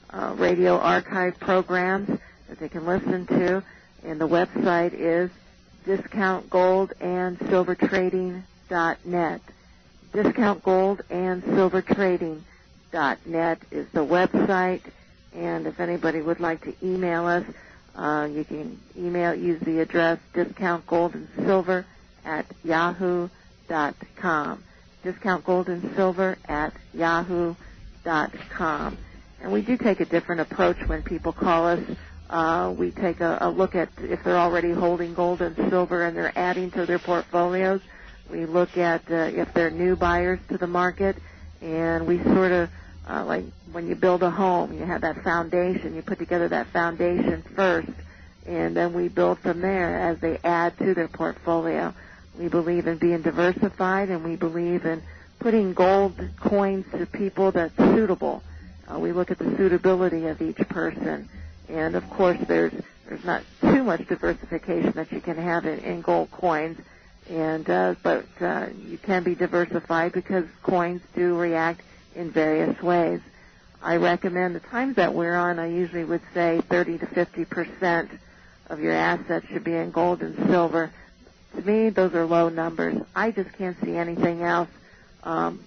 uh, radio archive programs that they can listen to. And the website is discount gold and silver trading dot net. discount gold and silver trading dot net is the website. And if anybody would like to email us, uh, you can email, use the address discount gold and silver at yahoo dot com. discount gold and silver at yahoo dot com. And we do take a different approach when people call us. Uh, we take a, a look at if they're already holding gold and silver and they're adding to their portfolios. We look at uh, if they're new buyers to the market, and we sort of, uh, like when you build a home, you have that foundation. You put together that foundation first, and then we build from there as they add to their portfolio. We believe in being diversified, and we believe in putting gold coins to people that's suitable. Uh, we look at the suitability of each person. And, of course, there's there's not too much diversification that you can have in, in gold coins, and uh, but uh, you can be diversified because coins do react in various ways. I recommend the times that we're on, I usually would say thirty to fifty percent of your assets should be in gold and silver. To me, those are low numbers. I just can't see anything else um,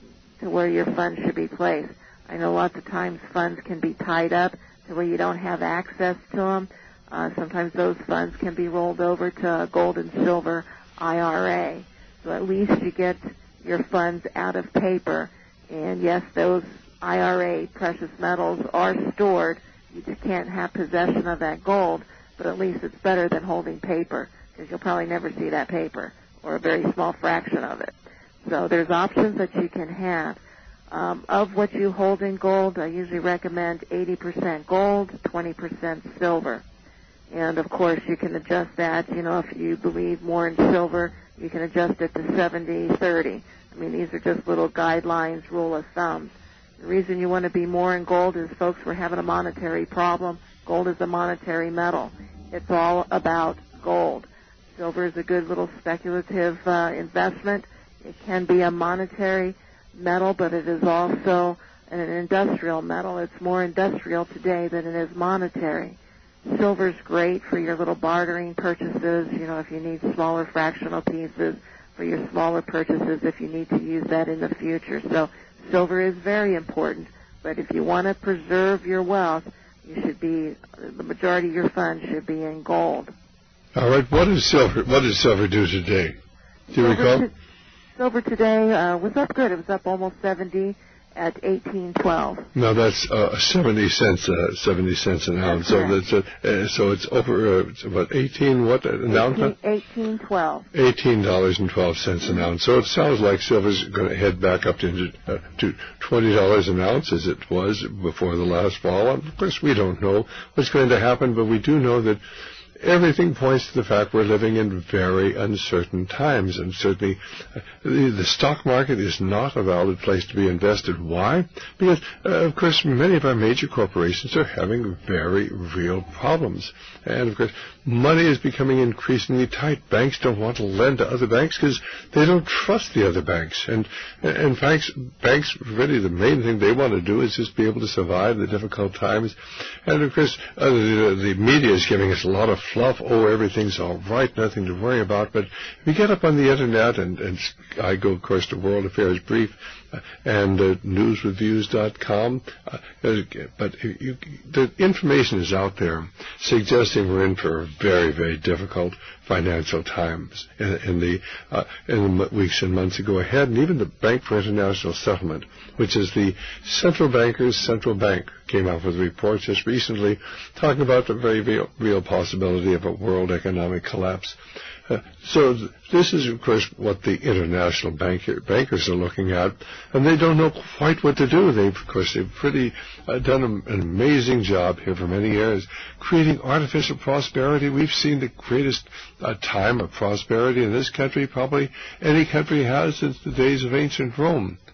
to where your funds should be placed. I know lots of times funds can be tied up to where you don't have access to them. Uh, sometimes those funds can be rolled over to a gold and silver I R A. So at least you get your funds out of paper. And yes, those I R A precious metals are stored. You just can't have possession of that gold, but at least it's better than holding paper, because you'll probably never see that paper or a very small fraction of it. So there's options that you can have. Um, of what you hold in gold, I usually recommend eighty percent gold, twenty percent silver. And, of course, you can adjust that. You know, if you believe more in silver, you can adjust it to seventy thirty. I mean, these are just little guidelines, rule of thumb. The reason you want to be more in gold is, folks, we're having a monetary problem. Gold is a monetary metal. It's all about gold. Silver is a good little speculative uh, investment. It can be a monetary metal, but it is also an industrial metal. It's more industrial today than it is monetary. Silver's great for your little bartering purchases, you know, if you need smaller fractional pieces, for your smaller purchases if you need to use that in the future. So silver is very important, but if you want to preserve your wealth, you should be, the majority of your funds should be in gold. All right, what does silver, what does silver do today? Do you silver recall? To, silver today uh, was up good. It was up almost seventy at eighteen twelve. No, that's uh, seventy cents. Uh, seventy cents an ounce. So that's uh, uh, so it's over. Uh, it's about eighteen. What an ounce? Eighteen twelve. Eighteen dollars and twelve cents an ounce. So it sounds like silver's going to head back up to uh, to twenty dollars an ounce as it was before the last fall. And of course, we don't know what's going to happen, but we do know that everything points to the fact we're living in very uncertain times, and certainly uh, the, the stock market is not a valid place to be invested. Why? Because, uh, of course, many of our major corporations are having very real problems. And, of course, money is becoming increasingly tight. Banks don't want to lend to other banks because they don't trust the other banks. And, and banks, banks, really the main thing they want to do is just be able to survive the difficult times. And, of course, uh, the, the media is giving us a lot of fluff. Oh, everything's all right, nothing to worry about. But if you get up on the Internet, and, and I go, of course, to World Affairs Brief uh, and uh, news with views dot com, uh, but you, the information is out there suggesting we're in for very, very difficult financial times in, in the uh, in the weeks and months that go ahead. And even the Bank for International Settlement, which is the central banker's central bank, came out with a report just recently talking about the very real, real possibility of a world economic collapse. Uh, so th- this is, of course, what the international banker, bankers are looking at, and they don't know quite what to do. They've, of course, they've pretty uh, done a, an amazing job here for many years, creating artificial prosperity. We've seen the greatest uh, time of prosperity in this country probably any country has since the days of ancient Rome.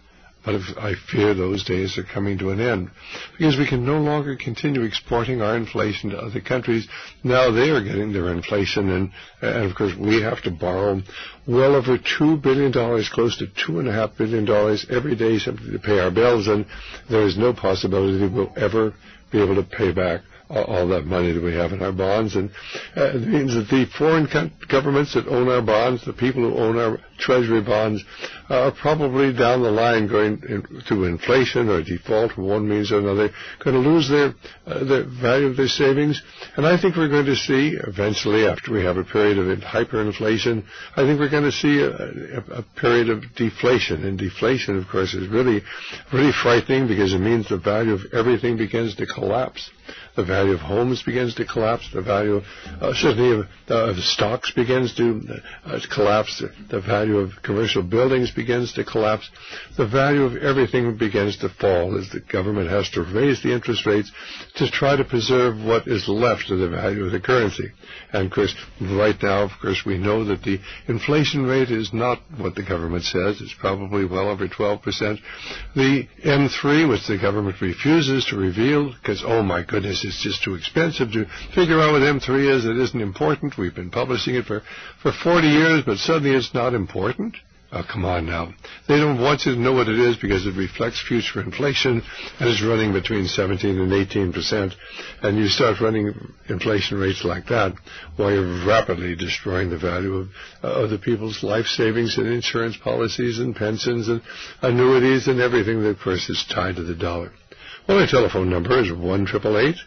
But if, I fear those days are coming to an end because we can no longer continue exporting our inflation to other countries. Now they are getting their inflation, and, and of course we have to borrow well over two billion dollars, close to two point five billion dollars every day simply to pay our bills, and there is no possibility we'll ever be able to pay back all that money that we have in our bonds. And uh, it means that the foreign co- governments that own our bonds, the people who own our treasury bonds, uh, are probably down the line going into inflation or default for one means or another, going to lose their uh, the value of their savings. And I think we're going to see eventually, after we have a period of hyperinflation, I think we're going to see a, a, a period of deflation. And deflation, of course, is really, really frightening because it means the value of everything begins to collapse. The value of homes begins to collapse. The value, of, uh, certainly, of, uh, of stocks begins to uh, collapse. The value of commercial buildings begins to collapse. The value of everything begins to fall as the government has to raise the interest rates to try to preserve what is left of the value of the currency. And, of course, right now, of course, we know that the inflation rate is not what the government says. It's probably well over twelve percent. The M three, which the government refuses to reveal because, oh, my goodness, it's just too expensive to figure out what M three is. It isn't important. We've been publishing it for, for forty years, but suddenly it's not important. Oh, come on now. They don't want you to know what it is because it reflects future inflation and is running between seventeen and eighteen percent. And you start running inflation rates like that while you're rapidly destroying the value of uh, other people's life savings and insurance policies and pensions and annuities and everything that, of course, is tied to the dollar. Well, my telephone number is one eight eight eight,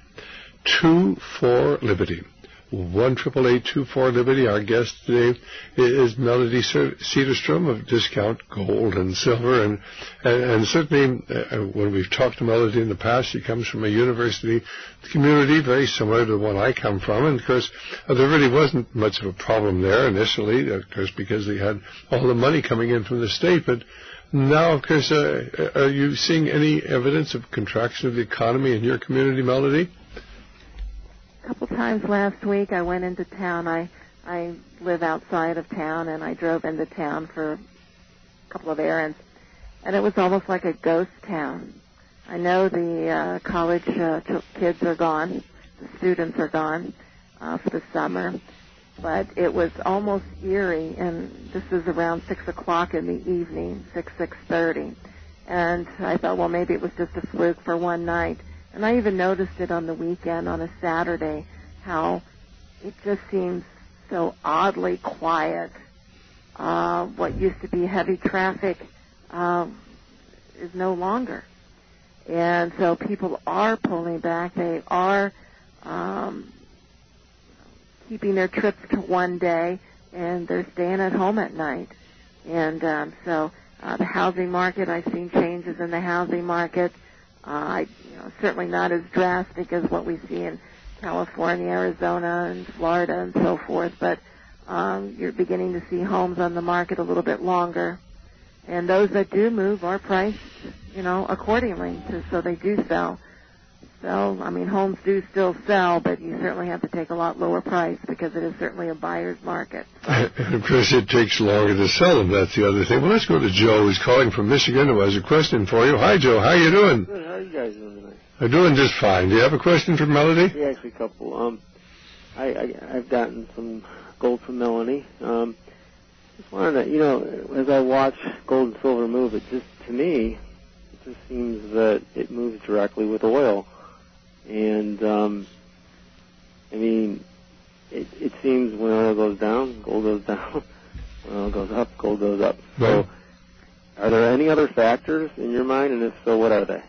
two four, Liberty. one eight eight eight, two four, Liberty. Our guest today is Melody Cedarstrom of Discount Gold and Silver. And, and, and certainly, uh, when we've talked to Melody in the past, she comes from a university community very similar to the one I come from. And, of course, uh, there really wasn't much of a problem there initially, of course, because they had all the money coming in from the state. But now, of course, uh, are you seeing any evidence of contraction of the economy in your community, Melody? A couple times last week I went into town. I I live outside of town, and I drove into town for a couple of errands, and it was almost like a ghost town. I know the uh, college uh, kids are gone, the students are gone uh, for the summer, but it was almost eerie, and this is around six o'clock in the evening, six, six thirty, and I thought, well, maybe it was just a fluke for one night. And I even noticed it on the weekend, on a Saturday, how it just seems so oddly quiet. Uh, what used to be heavy traffic uh, is no longer. And so people are pulling back. They are um, keeping their trips to one day, and they're staying at home at night. And um, so uh, the housing market, I've seen changes in the housing market. Uh, I, you know, certainly not as drastic as what we see in California, Arizona, and Florida, and so forth. But um, you're beginning to see homes on the market a little bit longer, and those that do move are priced, you know, accordingly, to, so they do sell. So, I mean, homes do still sell, but you certainly have to take a lot lower price because it is certainly a buyer's market. And, of course, it takes longer to sell them. That's the other thing. Well, let's go to Joe, who's calling from Michigan, who has a question for you. Hi, Joe. How you doing? Good. How are you guys doing tonight? I'm doing just fine. Do you have a question for Melody? Yeah, actually, a couple. Um, I, I, I've gotten some gold from Melanie. Um, just wanted to, you know, as I watch gold and silver move, it just, to me, it just seems that it moves directly with oil. And, um, I mean, it, it seems when oil goes down, gold goes down. When oil goes up, gold goes up. Right. So, are there any other factors in your mind, and if so, what are they?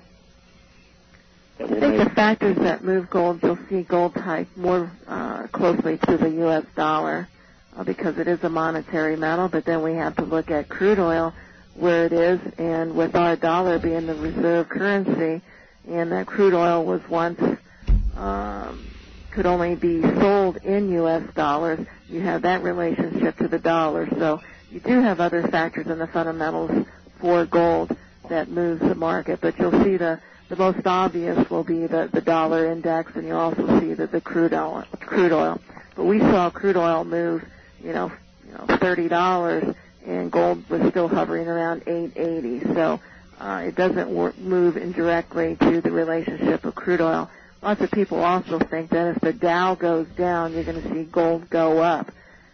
I think the factors that move gold, you'll see gold tied more uh, closely to the U S dollar uh, because it is a monetary metal, but then we have to look at crude oil, where it is, and with our dollar being the reserve currency, and that crude oil was once um, could only be sold in U S dollars, you have that relationship to the dollar. So you do have other factors in the fundamentals for gold that moves the market, but you'll see the, the most obvious will be the, the dollar index, and you'll also see that the crude oil, crude oil. But we saw crude oil move, you know, you know, thirty dollars, and gold was still hovering around eight eighty. So uh, it doesn't wor- move indirectly to the relationship of crude oil. Lots of people also think that if the Dow goes down, you're going to see gold go up.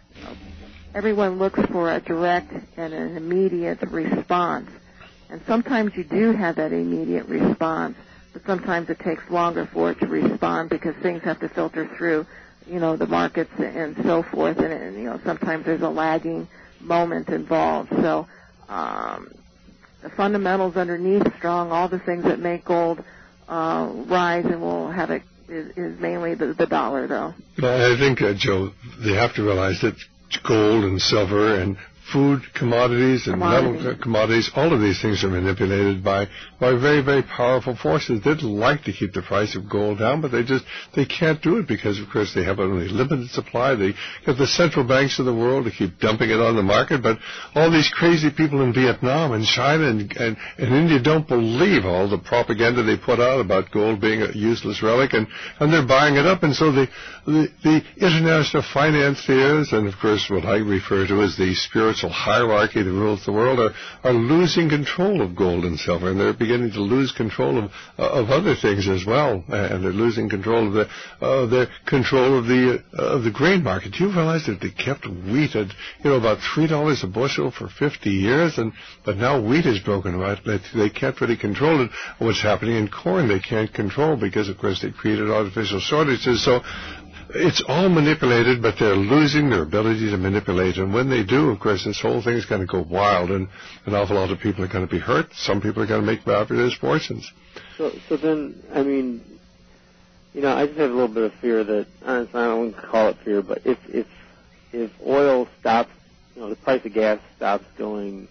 Everyone looks for a direct and an immediate response. And sometimes you do have that immediate response, but sometimes it takes longer for it to respond because things have to filter through, you know, the markets and so forth. And, and you know, sometimes there's a lagging moment involved. So um, the fundamentals underneath strong, all the things that make gold uh, rise and will have it is, is mainly the, the dollar, though. I think, uh, Joe, they have to realize that gold and silver and food commodities and commodities. metal commodities, all of these things are manipulated by, by very, very powerful forces. They'd like to keep the price of gold down, but they just, they can't do it because, of course, they have only limited supply. They get the central banks of the world to keep dumping it on the market, but all these crazy people in Vietnam and China and, and, and India don't believe all the propaganda they put out about gold being a useless relic, and, and they're buying it up. And so the, the, the international financiers and, of course, what I refer to as the spiritual hierarchy that rules the world are, are losing control of gold and silver, and they're beginning to lose control of uh, of other things as well, and they're losing control of the uh, their control of the uh, of the grain market. Do you realize that they kept wheat at you know about three dollars a bushel for fifty years, and but now wheat is broken right? They can't really control it. What's happening in corn they can't control because of course they created artificial shortages. So it's all manipulated, but they're losing their ability to manipulate. And when they do, of course, this whole thing is going to go wild, and an awful lot of people are going to be hurt. Some people are going to make fabulous fortunes. So, so then, I mean, you know, I just have a little bit of fear that, honestly, I don't want to call it fear, but if if if oil stops, you know, the price of gas stops going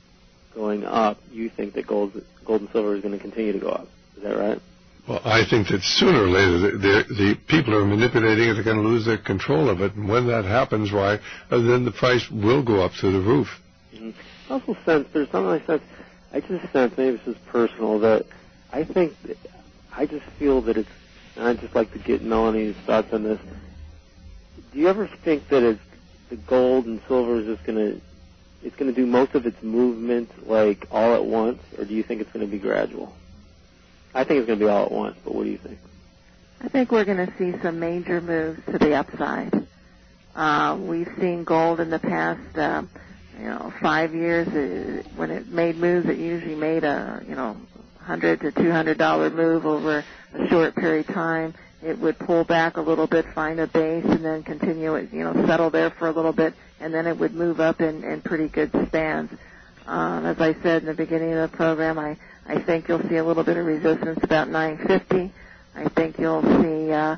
going up, you think that gold gold and silver is going to continue to go up. Is that right? Well, I think that sooner or later the, the, the people who are manipulating it are going to lose their control of it. And when that happens, why, then the price will go up through the roof. Mm-hmm. I also sense, there's something I sense, I just sense, maybe this is personal, that I think, that, I just feel that it's, and I'd just like to get Melanie's thoughts on this. Do you ever think that it's, the gold and silver is just going to, it's going to do most of its movement, like, all at once, or do you think it's going to be gradual? I think it's going to be all at once, but what do you think? I think we're going to see some major moves to the upside. Uh, we've seen gold in the past, uh, you know, five years. Uh, when it made moves, it usually made a, you know, one hundred to two hundred dollar move over a short period of time. It would pull back a little bit, find a base, and then continue it, you know, settle there for a little bit, and then it would move up in, in pretty good spans. Um, as I said in the beginning of the program, I, I think you'll see a little bit of resistance about nine fifty. I think you'll see uh,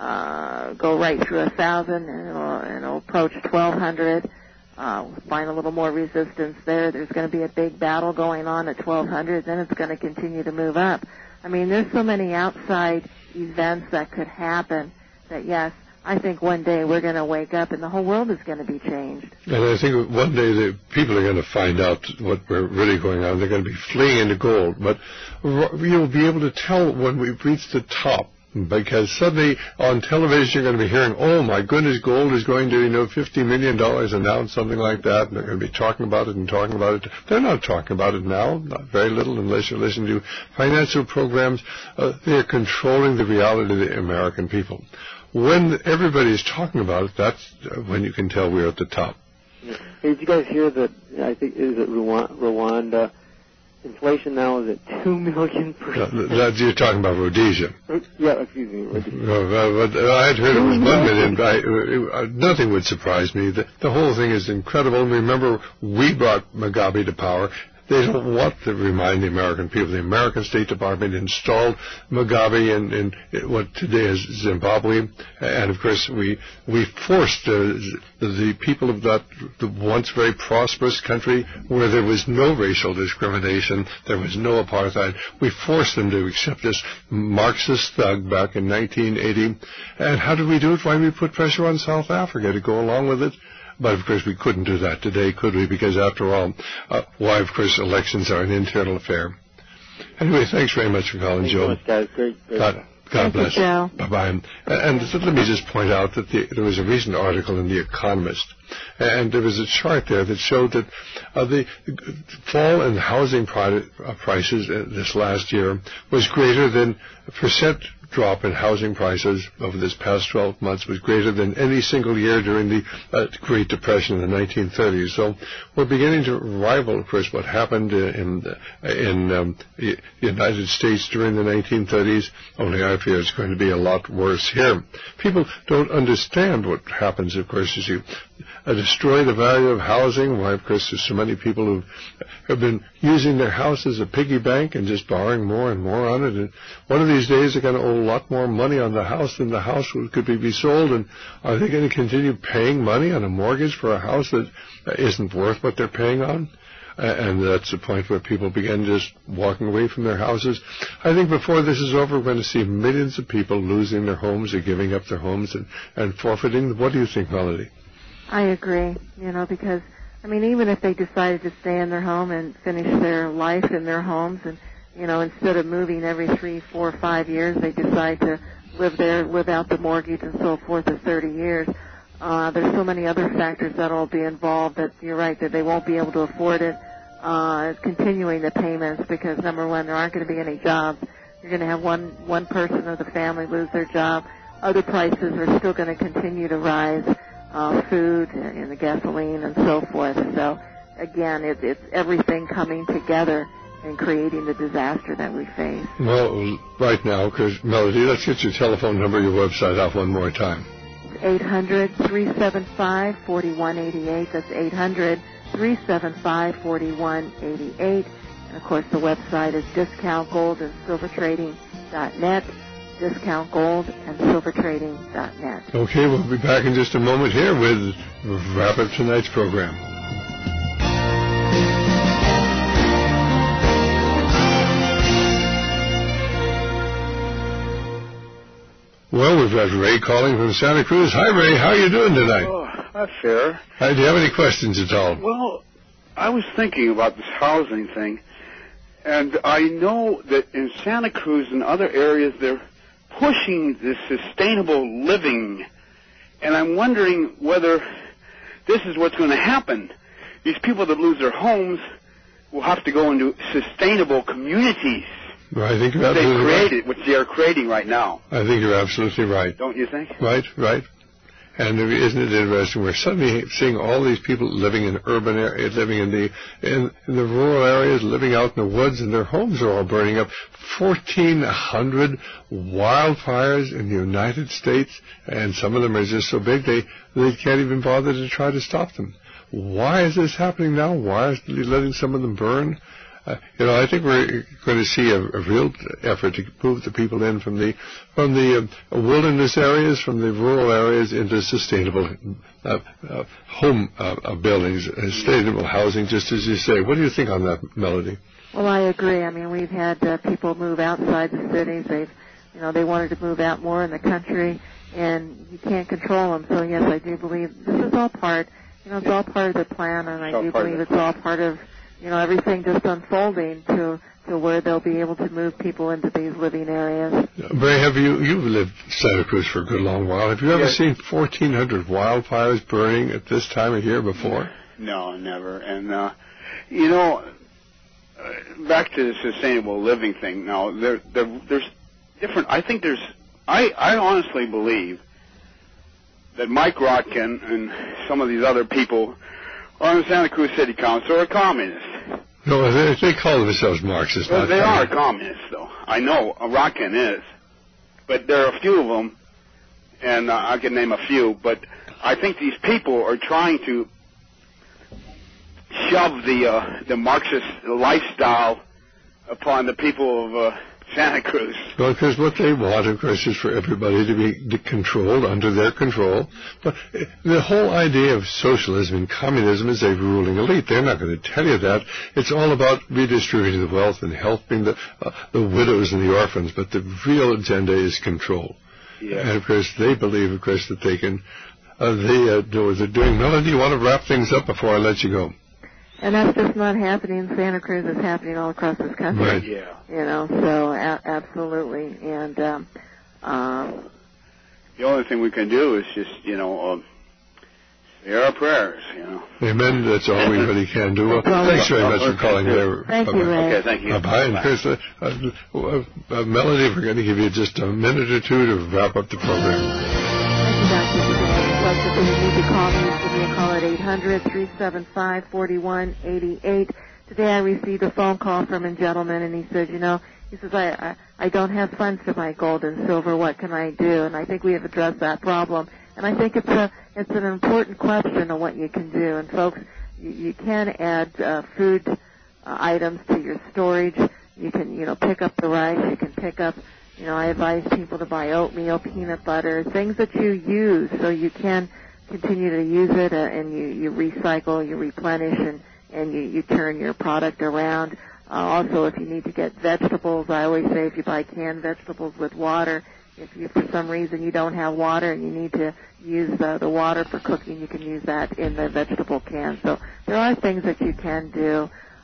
uh, go right through one thousand, and it'll, and it'll approach twelve hundred. Uh, find a little more resistance there. There's going to be a big battle going on at twelve hundred, then it's going to continue to move up. I mean, there's so many outside events that could happen that, yes, I think one day we're going to wake up and the whole world is going to be changed. And I think one day the people are going to find out what we're really going on. They're going to be fleeing into gold. But you'll be able to tell when we've reached the top, because suddenly on television you're going to be hearing, oh, my goodness, gold is going to, you know, fifty million dollars announced, something like that. And they're going to be talking about it and talking about it. They're not talking about it now, not very little, unless you listen to financial programs. Uh, they're controlling the reality of the American people. When everybody is talking about it, that's when you can tell we're at the top. Yeah. Hey, did you guys hear that, I think, is it Rwanda? Inflation now is at two million percent. Uh, that, you're talking about Rhodesia. Yeah, excuse me. Rhodesia. Uh, but I had heard it was one million. But I, uh, nothing would surprise me. The, the whole thing is incredible. And remember, we brought Mugabe to power. They don't want to remind the American people. The American State Department installed Mugabe in, in what today is Zimbabwe, and of course we we forced uh, the people of that the once very prosperous country where there was no racial discrimination, there was no apartheid. We forced them to accept this Marxist thug back in nineteen eighty. And how did we do it? Why, we put pressure on South Africa to go along with it. But, of course, we couldn't do that today, could we? Because, after all, uh, why, of course, elections are an internal affair. Anyway, thanks very much for calling, Thanks Joe. so much, guys. Great, great. God, God Thank you, bless. Joe. Bye-bye. And, and so let me just point out that the, there was a recent article in The Economist, and there was a chart there that showed that uh, the fall in housing product, uh, prices uh, this last year was greater than a percent drop in housing prices over this past twelve months was greater than any single year during the uh, Great Depression in the nineteen thirties. So we're beginning to rival, of course, what happened in in um, the United States during the nineteen thirties, only I fear it's going to be a lot worse here. People don't understand what happens, of course, as you uh, destroy the value of housing. Why, of course, there's so many people who have been using their house as a piggy bank and just borrowing more and more on it. And one of these days they're going to owe a lot more money on the house than the house could be resold. And are they going to continue paying money on a mortgage for a house that isn't worth what they're paying on? And that's the point where people begin just walking away from their houses. I think before this is over, we're going to see millions of people losing their homes or giving up their homes and, and forfeiting. What do you think, Melody? I agree, you know, because, I mean, even if they decided to stay in their home and finish their life in their homes and, you know, instead of moving every three, four, five years, they decide to live there, live out the mortgage and so forth for thirty years. Uh, there's so many other factors that will be involved that you're right, that they won't be able to afford it, uh, continuing the payments because, number one, there aren't going to be any jobs. You're going to have one, one person of the family lose their job. Other prices are still going to continue to rise, uh, food and, and the gasoline and so forth. So, again, it, it's everything coming together and creating the disaster that we face. Well, right now, because Melody, let's get your telephone number, your website off one more time. eight hundred, three seven five, four one eight eight. That's eight hundred, three seven five, four one eight eight. And, of course, the website is discount gold and silver trading dot net, discount gold and silver trading dot net. Okay, we'll be back in just a moment here with wrap up tonight's program. Well, we've got Ray calling from Santa Cruz. Hi, Ray. How are you doing tonight? Oh, that's fair. Hi, do you have any questions at all? Well, I was thinking about this housing thing, and I know that in Santa Cruz and other areas, they're pushing this sustainable living, and I'm wondering whether this is what's going to happen. These people that lose their homes will have to go into sustainable communities. Right, I think you're they absolutely created, right. which they are creating right now. I think you're absolutely right. Don't you think? Right, right. And isn't it interesting? We're suddenly seeing all these people living in urban areas, living in the in, in the rural areas, living out in the woods, and their homes are all burning up. fourteen hundred wildfires in the United States, and some of them are just so big they they can't even bother to try to stop them. Why is this happening now? Why is letting some of them burn? Uh, you know, I think we're going to see a, a real effort to move the people in from the from the uh, wilderness areas, from the rural areas, into sustainable uh, uh, home uh, uh, buildings, uh, sustainable housing. Just as you say, what do you think on that, Melody? Well, I agree. I mean, we've had uh, people move outside the cities. They've, you know, they wanted to move out more in the country, and you can't control them. So yes, I do believe this is all part. You know, it's all part of the plan, and I do believe it's all part of, you know, everything just unfolding to to where they'll be able to move people into these living areas. Ray, have you you've lived Santa Cruz for a good long while? Have you ever yes. seen fourteen hundred wildfires burning at this time of year before? No, never. And uh, you know, uh, back to the sustainable living thing. Now, there, there there's different. I think there's. I I honestly believe that Mike Rotkin and some of these other people on the Santa Cruz City Council are communists. No, they, they call themselves Marxists. Well, they are communists, though. I know Rotkin is. But there are a few of them, and uh, I can name a few, but I think these people are trying to shove the uh, the Marxist lifestyle upon the people of uh, Santa Cruz. Well, because what they want, of course, is for everybody to be controlled, under their control. But the whole idea of socialism and communism is a ruling elite. They're not going to tell you that. It's all about redistributing the wealth and helping the uh, the widows and the orphans. But the real agenda is control. Yeah. And, of course, they believe, of course, that they can uh, they uh, do what they're doing. Melody, you want to wrap things up before I let you go? And that's just not happening in Santa Cruz. It's happening all across this country. Right. Yeah. You know, so a- absolutely. And um, Um, the only thing we can do is just, you know, uh, say our prayers, you know. Amen. That's all we really can do. Well, thanks very much for calling there. Thank you, Ray. Okay, thank you. Bye-bye. And Chris, uh, uh, uh, Melody, we're going to give you just a minute or two to wrap up the program. Thank you, Doctor Stan. If you need to call me, give me a call at eight hundred, three seven five, four one eight eight. Today I received a phone call from a gentleman, and he said, you know, he says, I, I, I don't have funds to buy gold and silver. What can I do? And I think we have addressed that problem. And I think it's a it's an important question of what you can do. And folks, you, you can add uh, food uh, items to your storage. You can, you know, pick up the rice. You can pick up, you know, I advise people to buy oatmeal, peanut butter, things that you use so you can continue to use it uh, and you, you recycle, you replenish, and, and you, you turn your product around. Uh, also, if you need to get vegetables, I always say if you buy canned vegetables with water, if you, for some reason, you don't have water and you need to use uh, the water for cooking, you can use that in the vegetable can. So there are things that you can do.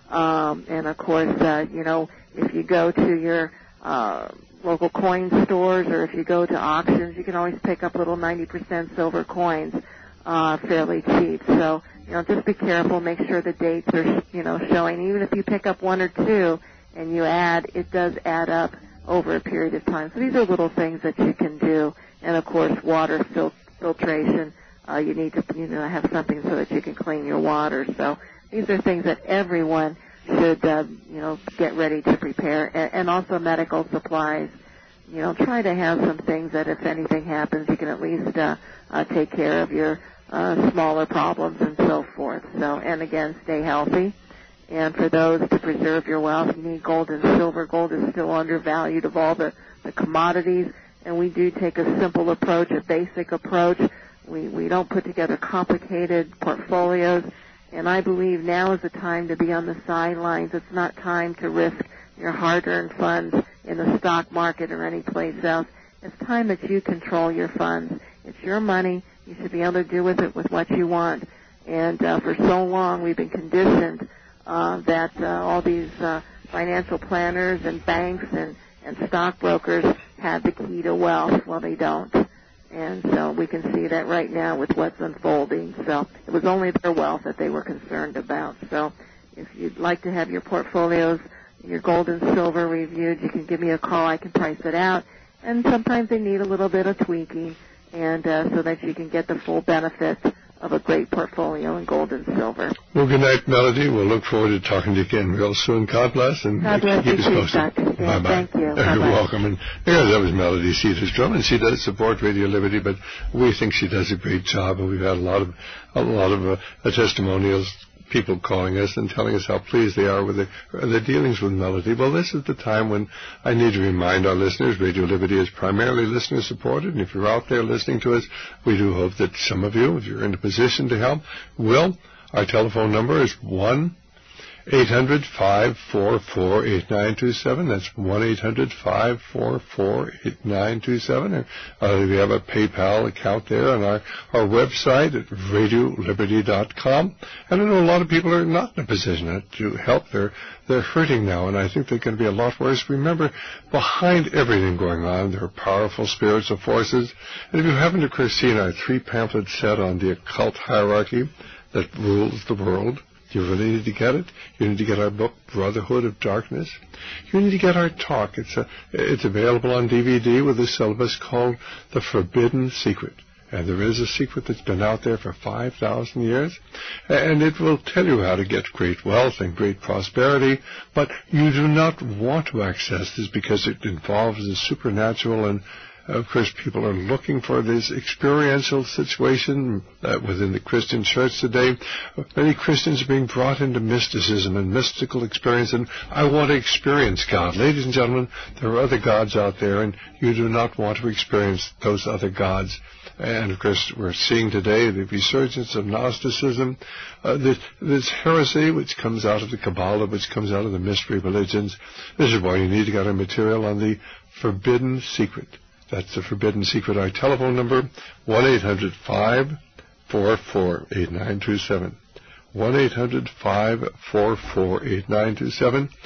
Um, and, of course, uh, you know, if you go to your uh, local coin stores or if you go to auctions, you can always pick up little ninety percent silver coins uh, fairly cheap. So, you know, just be careful. Make sure the dates are, you know, showing. Even if you pick up one or two and you add, it does add up over a period of time. So these are little things that you can do. And, of course, water fil- filtration. Uh, you need to, you know, have something so that you can clean your water. So these are things that everyone should, uh, you know, get ready to prepare. And, and also medical supplies. You know, try to have some things that if anything happens, you can at least uh, uh, take care of your uh, smaller problems and so forth. So, and again, stay healthy. And for those to preserve your wealth, you need gold and silver. Gold is still undervalued of all the, the commodities. And we do take a simple approach, a basic approach. We, we don't put together complicated portfolios. And I believe now is the time to be on the sidelines. It's not time to risk your hard-earned funds in the stock market or any place else. It's time that you control your funds. It's your money. You should be able to do with it with what you want. And uh, for so long we've been conditioned uh, that uh, all these uh, financial planners and banks and, and stockbrokers have the key to wealth. Well, they don't. And so we can see that right now with what's unfolding. So it was only their wealth that they were concerned about. So if you'd like to have your portfolios, your gold and silver reviewed, you can give me a call. I can price it out. And sometimes they need a little bit of tweaking, and uh, so that you can get the full benefit of a great portfolio in gold and silver. Well, good night, Melody. We'll look forward to talking to you again real soon. God bless, and God bless keep you us posted. Doctor Stan. Bye-bye. Thank you. You're Bye-bye. welcome. And yeah, that was Melody Cedarstrom, and she does support Radio Liberty, but we think she does a great job, and we've had a lot of a lot of uh, testimonials, people calling us and telling us how pleased they are with the, the dealings with Melody. Well, this is the time when I need to remind our listeners, Radio Liberty is primarily listener-supported, and if you're out there listening to us, we do hope that some of you, if you're in a position to help, will. Our telephone number is one eight hundred, five four four, eight nine two seven. That's one eight hundred, five four four, eight nine two seven. Uh, we have a PayPal account there on our, our website at radio liberty dot com. And I know a lot of people are not in a position to help. They're, they're hurting now, and I think they're going to be a lot worse. Remember, behind everything going on, there are powerful spiritual forces. And if you haven't, of course, seen our three-pamphlet set on the occult hierarchy that rules the world, you really need to get it. You need to get our book, Brotherhood of Darkness. You need to get our talk. It's a, it's available on D V D with a syllabus called The Forbidden Secret. And there is a secret that's been out there for five thousand years. And it will tell you how to get great wealth and great prosperity. But you do not want to access this because it involves the supernatural, and of course, people are looking for this experiential situation uh, within the Christian church today. Many Christians are being brought into mysticism and mystical experience, and I want to experience God. Ladies and gentlemen, there are other gods out there, and you do not want to experience those other gods. And, of course, we're seeing today the resurgence of Gnosticism, uh, this, this heresy which comes out of the Kabbalah, which comes out of the mystery religions. This is why you need to get our material on the Forbidden Secret. That's The Forbidden Secret. Our telephone number, one eight hundred, five four four, eight nine two seven. one eight hundred, five four four, eight nine two seven.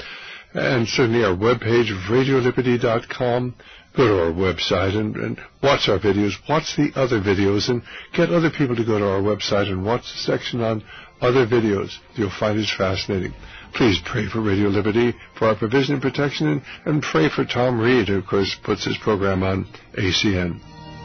and certainly our webpage of radio liberty dot com. Go to our website and, and watch our videos, watch the other videos, and get other people to go to our website and watch the section on other videos. You'll find it fascinating. Please pray for Radio Liberty, for our provision and protection, and, and pray for Tom Reed, who, of course, puts his program on A C N.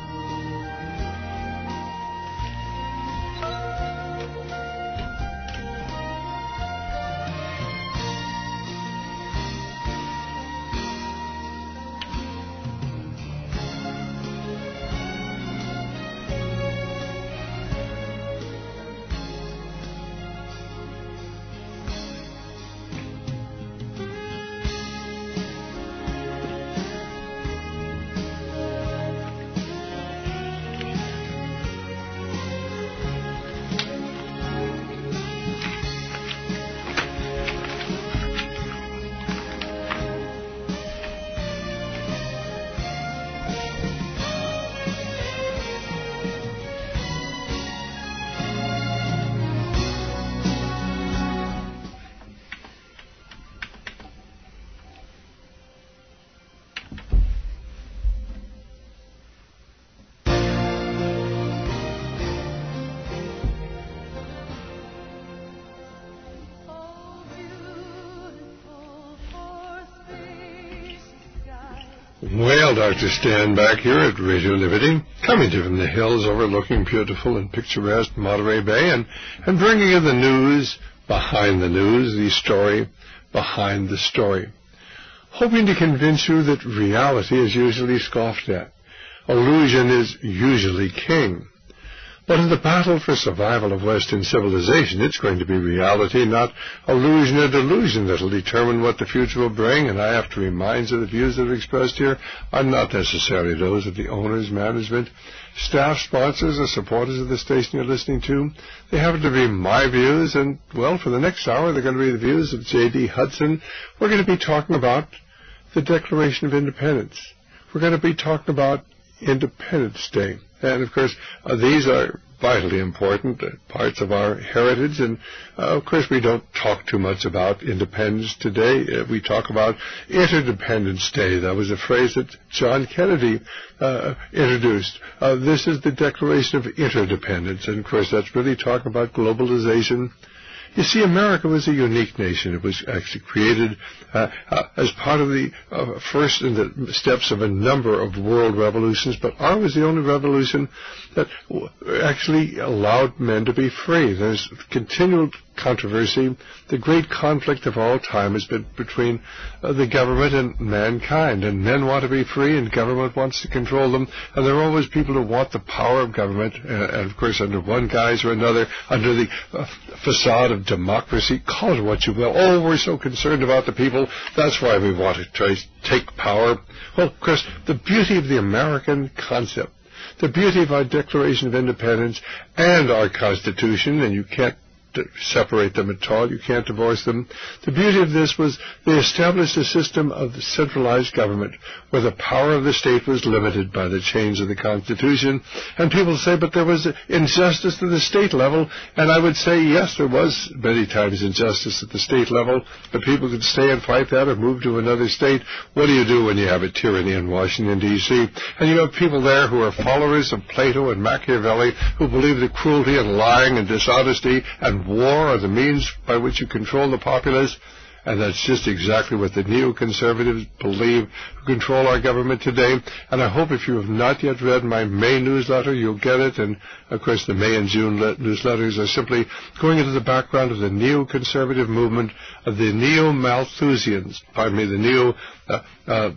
Well, Doctor Stan back here at Radio Liberty, coming to you from the hills overlooking beautiful and picturesque Monterey Bay, and, and bringing you the news behind the news, the story behind the story. Hoping to convince you that reality is usually scoffed at. Illusion is usually king. But in the battle for survival of Western civilization, it's going to be reality, not illusion or delusion, that will determine what the future will bring. And I have to remind you, the views that are expressed here are not necessarily those of the owners, management, staff, sponsors, or supporters of the station you're listening to. They happen to be my views, and, well, for the next hour, they're going to be the views of J D Hudson. We're going to be talking about the Declaration of Independence. We're going to be talking about Independence Day. And, of course, uh, these are vitally important uh, parts of our heritage. And, uh, of course, we don't talk too much about independence today. Uh, we talk about Interdependence Day. That was a phrase that John Kennedy uh, introduced. Uh, this is the Declaration of Interdependence. And, of course, that's really talking about globalization. You see, America was a unique nation. It was actually created uh, uh, as part of the uh, first in the steps of a number of world revolutions, but ours was the only revolution that actually allowed men to be free. There's continual controversy. The great conflict of all time has been between uh, the government and mankind, and men want to be free and government wants to control them, and there are always people who want the power of government, uh, and of course under one guise or another, under the uh, facade of democracy, call it what you will. Oh, we're so concerned about the people, that's why we want to try to take power. Well, of course, the beauty of the American concept, the beauty of our Declaration of Independence and our Constitution, and you can't separate them at all. You can't divorce them. The beauty of this was they established a system of centralized government where the power of the state was limited by the change of the Constitution. And people say, but there was injustice at the state level. And I would say, yes, there was many times injustice at the state level, but people could stay and fight that or move to another state. What do you do when you have a tyranny in Washington, D C? And you have people there who are followers of Plato and Machiavelli, who believe that cruelty and lying and dishonesty and war are the means by which you control the populace, and that's just exactly what the neoconservatives believe who control our government today. And I hope if you have not yet read my May newsletter, you'll get it. And, of course, the May and June le- newsletters are simply going into the background of the neoconservative movement of the neo-Malthusians, pardon me, the neo... Uh, uh,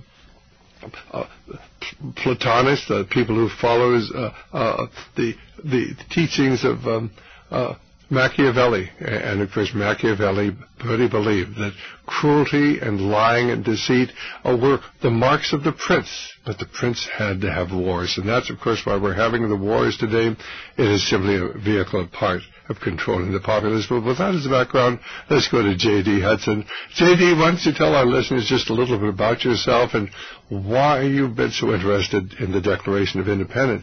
Uh, Platonists, the people who follow uh, uh, the the teachings of um, uh, Machiavelli. And, of course, Machiavelli really believed that cruelty and lying and deceit uh, were the marks of the prince, but the prince had to have wars. And that's, of course, why we're having the wars today. It is simply a vehicle, a part of controlling the populace. But with that as a background, let's go to J D Hudson. J D, why don't you tell our listeners just a little bit about yourself and why you've been so interested in the Declaration of Independence?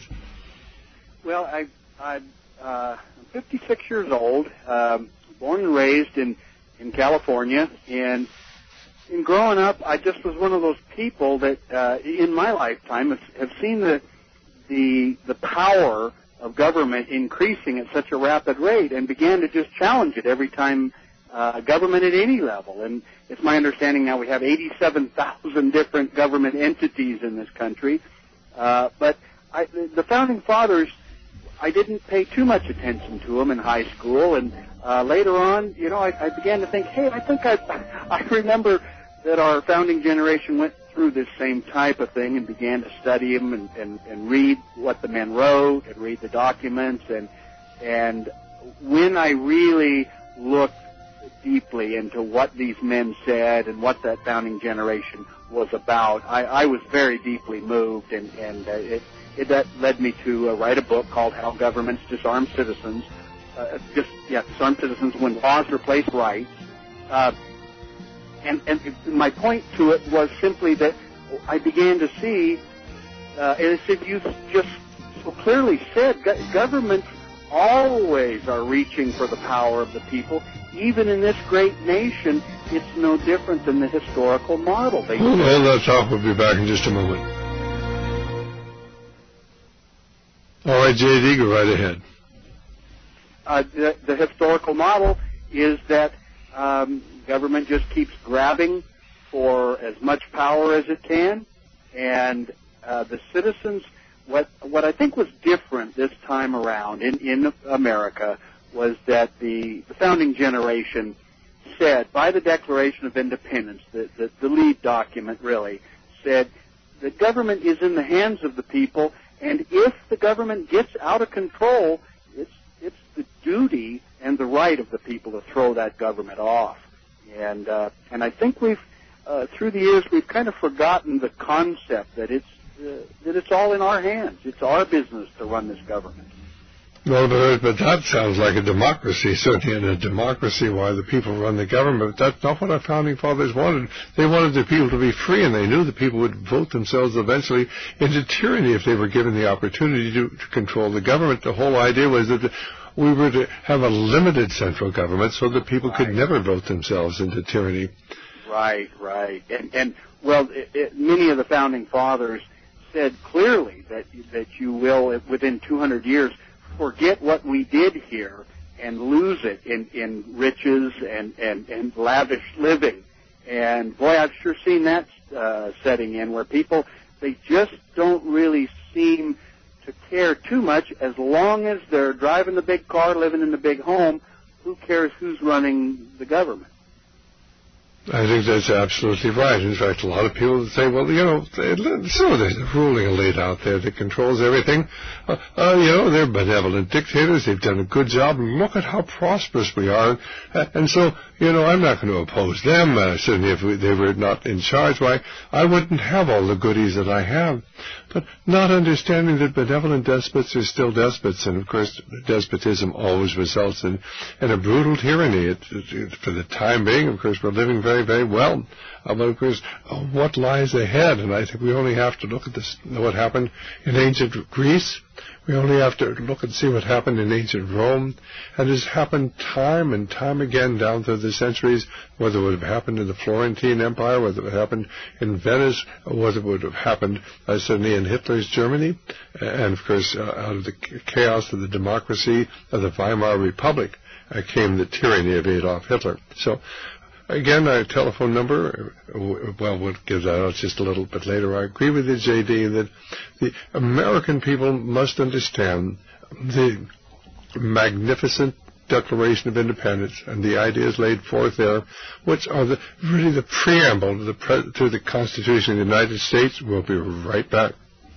Well, I, I, uh, I'm fifty-six years old, um, born and raised in, in California, and in growing up, I just was one of those people that, uh, in my lifetime, have, have seen the the the power of government increasing at such a rapid rate, and began to just challenge it every time uh, government at any level. And it's my understanding now we have eighty-seven thousand different government entities in this country. Uh, but I, the Founding Fathers, I didn't pay too much attention to them in high school, and uh, later on, you know, I, I began to think, hey, I think I, I remember that our founding generation went through this same type of thing and began to study them and, and, and read what the men wrote and read the documents. And and when I really looked deeply into what these men said and what that founding generation was about, I, I was very deeply moved, and, and uh, it, it that led me to uh, write a book called How Governments Disarm Citizens. Uh, just, yeah, disarm citizens when laws replace rights. Uh, And, and my point to it was simply that I began to see, uh, as if you just so clearly said, go- governments always are reaching for the power of the people. Even in this great nation, it's no different than the historical model. They well, well, that's all. We'll be back in just a moment. All right, J D, go right ahead. Uh, the, the historical model is that um, government just keeps grabbing for as much power as it can, and uh, the citizens, what what I think was different this time around in, in America was that the, the founding generation said, by the Declaration of Independence, the, the, the lead document really, said the government is in the hands of the people, and if the government gets out of control, it's it's the duty and the right of the people to throw that government off. And uh, and I think we've uh, through the years we've kind of forgotten the concept that it's uh, that it's all in our hands. It's our business to run this government. Well, but, but that sounds like a democracy. Certainly in a democracy, why the people run the government. But that's not what our founding fathers wanted. They wanted the people to be free, and they knew the people would vote themselves eventually into tyranny if they were given the opportunity to, to control the government. The whole idea was that the, we were to have a limited central government so that people right. could never vote themselves into tyranny. Right, right. And, and well, it, it, many of the founding fathers said clearly that that you will, within two hundred years, forget what we did here and lose it in, in riches and, and, and lavish living. And, boy, I've sure seen that uh, setting in where people, they just don't really seem to care too much. As long as they're driving the big car, living in the big home, who cares who's running the government? I think that's absolutely right. In fact, a lot of people say, well, you know, so there's a ruling elite out there that controls everything. Uh, uh, you know, they're benevolent dictators. They've done a good job. Look at how prosperous we are. Uh, and so, you know, I'm not going to oppose them. Uh, certainly if we, they were not in charge, why, I wouldn't have all the goodies that I have. But not understanding that benevolent despots are still despots. And, of course, despotism always results in, in a brutal tyranny. It, it, it, for the time being, of course, we're living very Very, very well. Uh, but of course, uh, what lies ahead? And I think we only have to look at this, what happened in ancient Greece. We only have to look and see what happened in ancient Rome. And it's happened time and time again down through the centuries, whether it would have happened in the Florentine Empire, whether it would have happened in Venice, or whether it would have happened uh, certainly in Hitler's Germany. And, of course, uh, out of the chaos of the democracy of the Weimar Republic uh, came the tyranny of Adolf Hitler. So, again, our telephone number, well, we'll give that out just a little bit later. I agree with you, J D, that the American people must understand the magnificent Declaration of Independence and the ideas laid forth there, which are the, really the preamble to the, pre- to the Constitution of the United States. We'll be right back.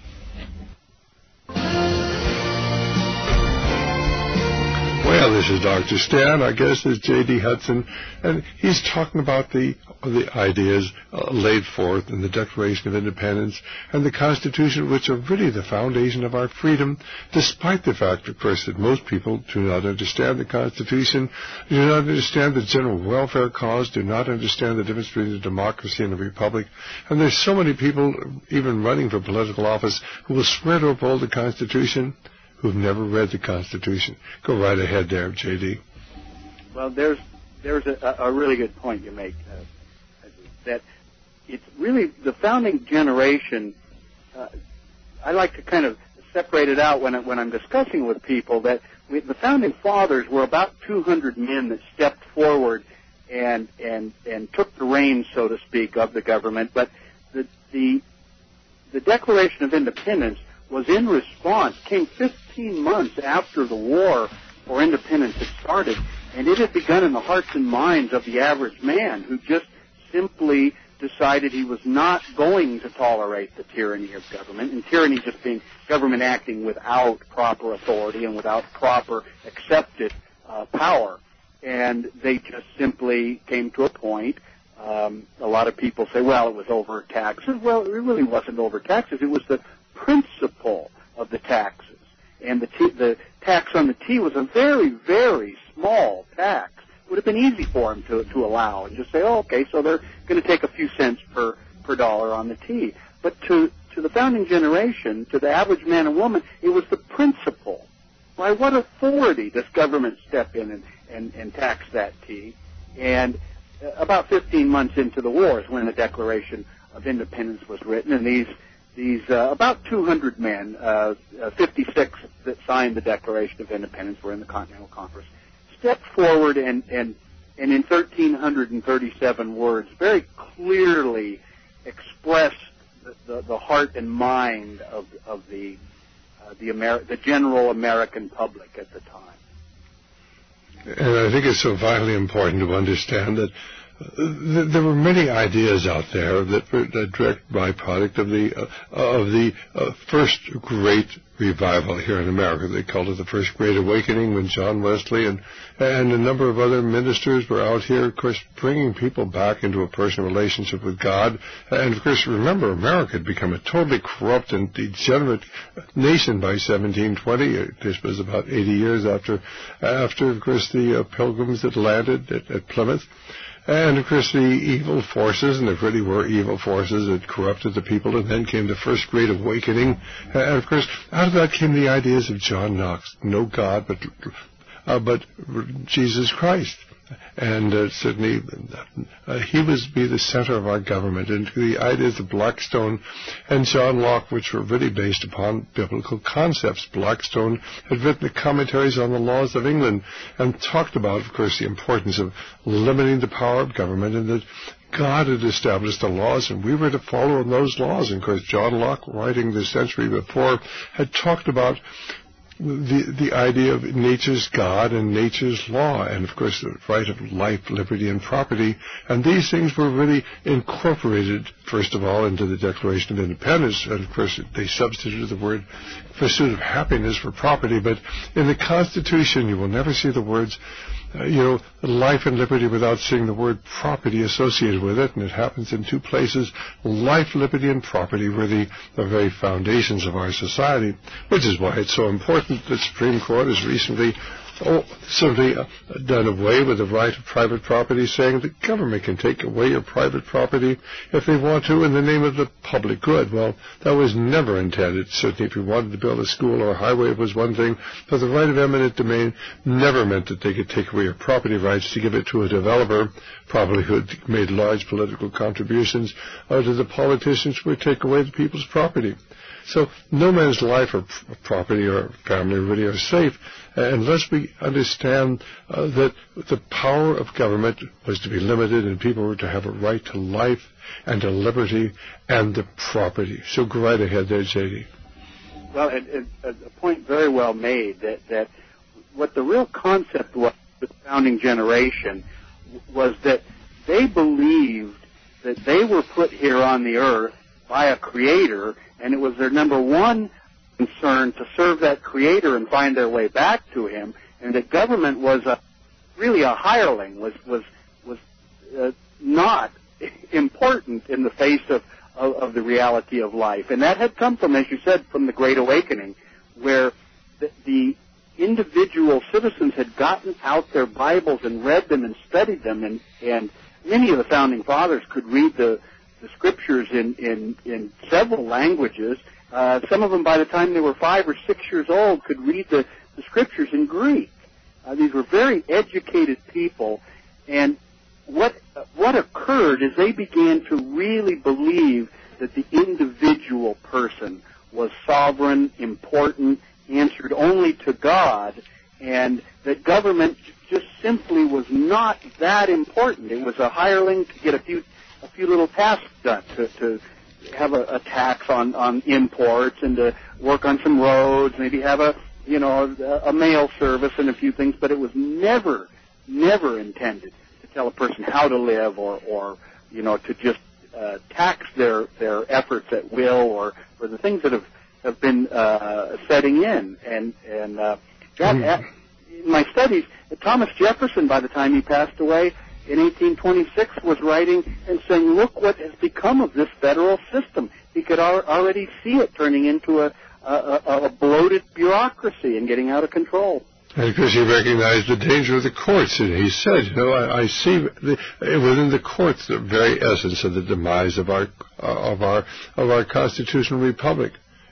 Well, this is Doctor Stan. Our guest is J D Hudson, and he's talking about the the ideas uh, laid forth in the Declaration of Independence and the Constitution, which are really the foundation of our freedom, despite the fact, of course, that most people do not understand the Constitution, do not understand the general welfare cause, do not understand the difference between a democracy and a republic. And there's so many people, even running for political office, who will swear to uphold the Constitution, who've never read the Constitution. Go right ahead there, J D. Well, there's there's a, a really good point you make. Uh, that it's really the founding generation. Uh, I like to kind of separate it out when, I, when I'm discussing with people that we, the founding fathers were about two hundred men that stepped forward and and and took the reins, so to speak, of the government. But the the the Declaration of Independence was in response, came fifteen months after the war for independence had started, and it had begun in the hearts and minds of the average man who just simply decided he was not going to tolerate the tyranny of government, and tyranny just being government acting without proper authority and without proper accepted uh, power. And they just simply came to a point. Um, a lot of people say, well, it was over taxes. Well, it really wasn't over taxes. It was the principle of the taxes. And the, t- the tax on the tea was a very, very small tax. It would have been easy for them to, to allow and just say, oh, okay, so they're going to take a few cents per, per dollar on the tea. But to, to the founding generation, to the average man and woman, it was the principle. By what authority does government step in and, and, and tax that tea? And about fifteen months into the war is when the Declaration of Independence was written, and these these uh, about two hundred men, uh, uh, fifty-six that signed the Declaration of Independence were in the Continental Congress, stepped forward and, and, and in one thousand three hundred thirty-seven words very clearly expressed the, the, the heart and mind of, of the uh, the, Ameri- the general American public at the time. And I think it's so vitally important to understand that uh, th- there were many ideas out there that were a direct byproduct of the uh, of the uh, first great revival here in America. They called it the First Great Awakening when John Wesley and and a number of other ministers were out here, of course, bringing people back into a personal relationship with God. And, of course, remember, America had become a totally corrupt and degenerate nation by seventeen twenty. This was about eighty years after, after of course, the uh, Pilgrims had landed at, at Plymouth. And, of course, the evil forces, and there really were evil forces that corrupted the people, and then came the First Great Awakening. And, of course, out of that came the ideas of John Knox. No God, but uh, but Jesus Christ. And uh, certainly uh, he was be the center of our government. And the ideas of Blackstone and John Locke, which were really based upon biblical concepts. Blackstone had written the commentaries on the laws of England and talked about, of course, the importance of limiting the power of government, and that God had established the laws, and we were to follow those laws. And, of course, John Locke, writing the century before, had talked about the the idea of nature's God and nature's law, and of course the right of life, liberty, and property. And these things were really incorporated, first of all, into the Declaration of Independence. And of course they substituted the word pursuit of happiness for property. But in the Constitution, you will never see the words, uh, you know, life and liberty without seeing the word property associated with it. And it happens in two places. Life, liberty, and property were the, the very foundations of our society, which is why it's so important that the Supreme Court has recently oh, simply uh, done away with the right of private property, saying the government can take away your private property if they want to in the name of the public good. Well, that was never intended. Certainly if you wanted to build a school or a highway, it was one thing, but the right of eminent domain never meant that they could take away your property rights to give it to a developer, probably who had made large political contributions, or to the politicians who would take away the people's property. So no man's life or p- property or family really are safe uh, unless we understand uh, that the power of government was to be limited and people were to have a right to life and to liberty and the property. So go right ahead there, J D. Well, it, it, a point very well made that, that what the real concept was with the founding generation was that they believed that they were put here on the earth by a creator, and it was their number one concern to serve that creator and find their way back to him, and that government was a, really a hireling, was was was uh, not important in the face of, of, of the reality of life. And that had come from, as you said, from the Great Awakening, where the, the individual citizens had gotten out their Bibles and read them and studied them, and, and many of the Founding Fathers could read the the scriptures in, in, in several languages. Uh, some of them, by the time they were five or six years old, could read the, the scriptures in Greek. Uh, these were very educated people, and what what occurred is they began to really believe that the individual person was sovereign, important, answered only to God, and that government just simply was not that important. It was a hireling to get a few a few little tasks done, to, to have a, a tax on, on imports and to work on some roads, maybe have a you know a, a mail service and a few things, but it was never, never intended to tell a person how to live or, or you know to just uh, tax their their efforts at will or, or the things that have have been uh, setting in and and uh, that. Mm. In my studies, Thomas Jefferson, by the time he passed away in eighteen twenty-six, was writing and saying, look what has become of this federal system. He could al- already see it turning into a, a, a bloated bureaucracy and getting out of control. And because he recognized the danger of the courts, and he said, you know, I, I see the, within the courts the very essence of the demise of our uh, of our of our constitutional republic.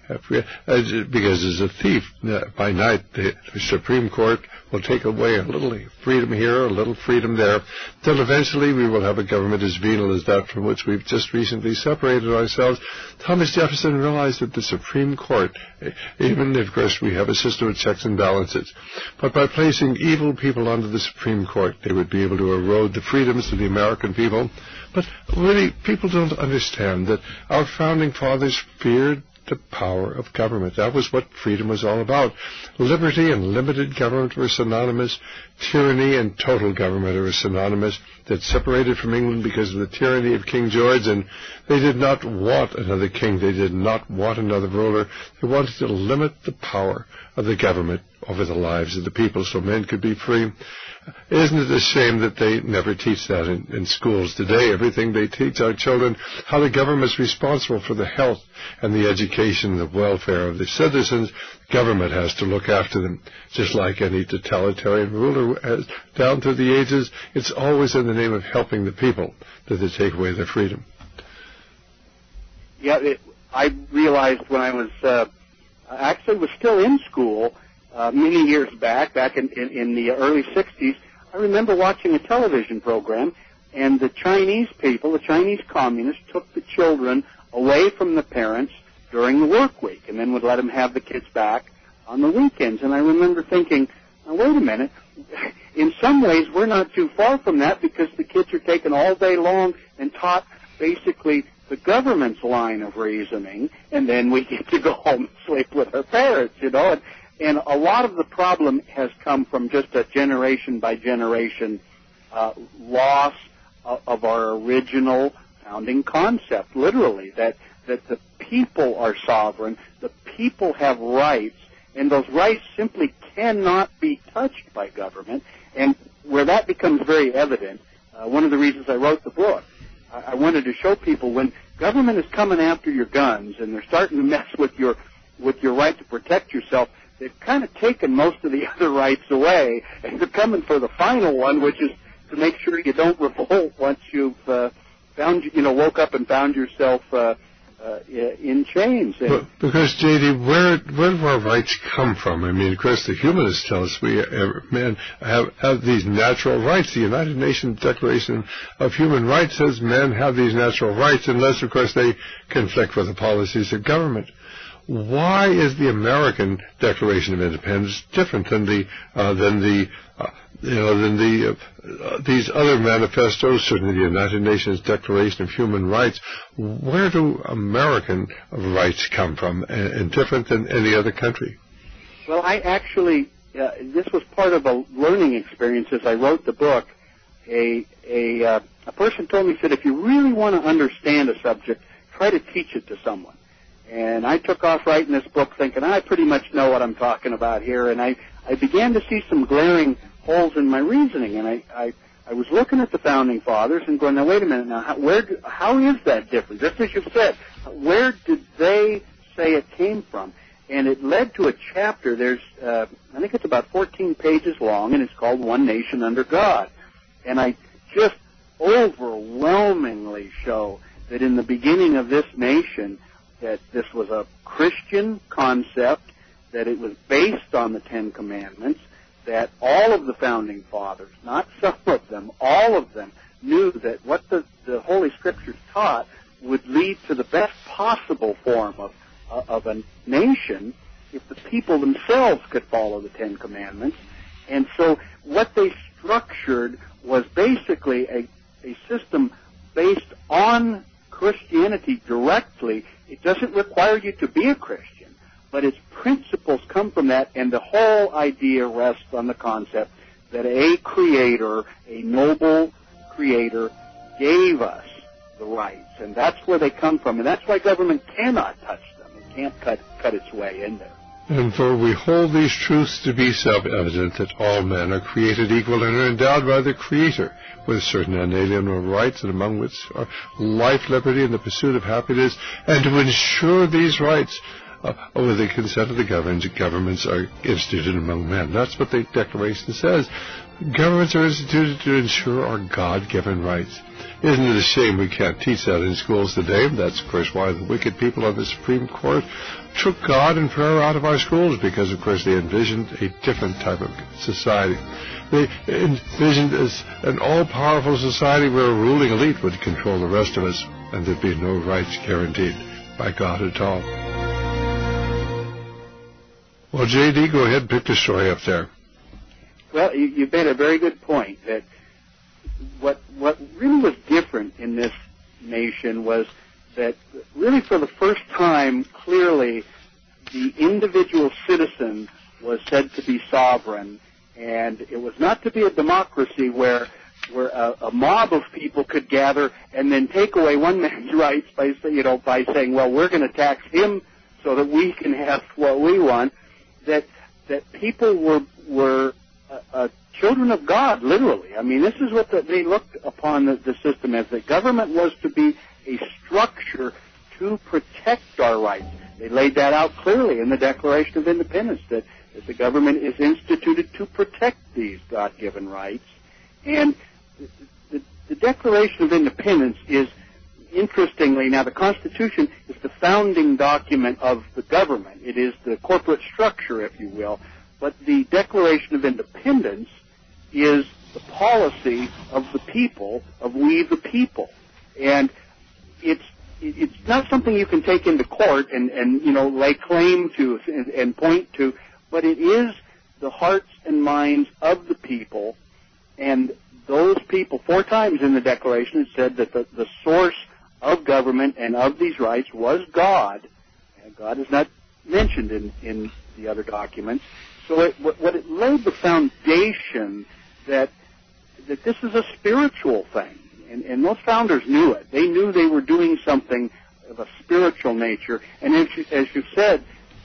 Because as a thief by night, the Supreme Court will take away a little freedom here, a little freedom there, till eventually we will have a government as venal as that from which we've just recently separated ourselves. Thomas Jefferson realized that the Supreme Court, even if, of course, we have a system of checks and balances, but by placing evil people onto the Supreme Court, they would be able to erode the freedoms of the American people. But really, people don't understand that our founding fathers feared the power of government. That was what freedom was all about. Liberty and limited government were synonymous. Tyranny and total government are synonymous. That separated from England because of the tyranny of King George, and they did not want another king. They did not want another ruler. They wanted to limit the power of the government over the lives of the people so men could be free. Isn't it a shame that they never teach that in, in schools today? Everything they teach our children, how the government is responsible for the health and the education and the welfare of the citizens. Government has to look after them, just like any totalitarian ruler has down through the ages. It's always in the name of helping the people that they take away their freedom. Yeah, it, I realized when I was uh, actually was still in school uh, many years back, back in, in, in the early sixties, I remember watching a television program, and the Chinese people, the Chinese communists, took the children away from the parents during the work week and then would let them have the kids back on the weekends. And I remember thinking, now, wait a minute, in some ways we're not too far from that because the kids are taken all day long and taught basically the government's line of reasoning, and then we get to go home and sleep with our parents, you know. And, and a lot of the problem has come from just a generation-by-generation uh, loss of, of our original founding concept, literally, that, that the people are sovereign, the people have rights, and those rights simply cannot be touched by government. And where that becomes very evident, uh, one of the reasons I wrote the book, I, I wanted to show people when government is coming after your guns and they're starting to mess with your with your right to protect yourself, they've kind of taken most of the other rights away, and they're coming for the final one, which is to make sure you don't revolt once you've uh, found, you know, woke up and found yourself uh, uh, in chains. But because, J D, where where do our rights come from? I mean, of course, the humanists tell us we, uh, men, have, have these natural rights. The United Nations Declaration of Human Rights says men have these natural rights, unless, of course, they conflict with the policies of government. Why is the American Declaration of Independence different than the uh, than the uh, you know than the uh, these other manifestos? Certainly, the United Nations Declaration of Human Rights. Where do American rights come from, and, and different than any other country? Well, I actually uh, this was part of a learning experience as I wrote the book. A a uh, a person told me, said, if you really want to understand a subject, try to teach it to someone. And I took off writing this book thinking, I pretty much know what I'm talking about here. And I, I began to see some glaring holes in my reasoning. And I, I, I was looking at the Founding Fathers and going, now, wait a minute. Now, how, where do, how is that different? Just as you said, where did they say it came from? And it led to a chapter. There's, uh, I think it's about fourteen pages long, and it's called One Nation Under God. And I just overwhelmingly show that in the beginning of this nation, that this was a Christian concept, that it was based on the Ten Commandments, that all of the Founding Fathers, not some of them, all of them, knew that what the, the Holy Scriptures taught would lead to the best possible form of, uh, of a nation if the people themselves could follow the Ten Commandments. And so what they structured was basically a, a system based on Christianity directly. It doesn't require you to be a Christian, but its principles come from that, and the whole idea rests on the concept that a creator, a noble creator, gave us the rights, and that's where they come from, and that's why government cannot touch them. It can't cut, cut its way in there. And for we hold these truths to be self-evident, that all men are created equal and are endowed by the Creator with certain unalienable rights, and among which are life, liberty, and the pursuit of happiness, and to ensure these rights uh, with the consent of the governments, governments are instituted among men. That's what the Declaration says. Governments are instituted to ensure our God-given rights. Isn't it a shame we can't teach that in schools today? That's, of course, why the wicked people on the Supreme Court took God and prayer out of our schools, because, of course, they envisioned a different type of society. They envisioned as an all-powerful society where a ruling elite would control the rest of us, and there'd be no rights guaranteed by God at all. Well, J D, go ahead and pick the story up there. Well, you, you made a very good point that what what really was different in this nation was that really for the first time, clearly, the individual citizen was said to be sovereign, and it was not to be a democracy where where a, a mob of people could gather and then take away one man's rights by you know by saying, well, we're going to tax him so that we can have what we want. That that people were were uh, uh, children of God, literally. I mean, this is what the, they looked upon the, the system as. The government was to be a structure to protect our rights. They laid that out clearly in the Declaration of Independence, that, that the government is instituted to protect these God-given rights. And the, the, the Declaration of Independence is, interestingly, now the Constitution is the founding document of the government. It is the corporate structure, if you will. But the Declaration of Independence is the policy of the people, of we the people. And it's it's not something you can take into court and, and you know, lay claim to and, and point to, but it is the hearts and minds of the people. And those people, four times in the Declaration, it said that the, the source of government and of these rights was God. And God is not mentioned in, in the other documents. So it, what, what it laid the foundation that that this is a spiritual thing. And, and most founders knew it. They knew they were doing something of a spiritual nature. And as you, as you said,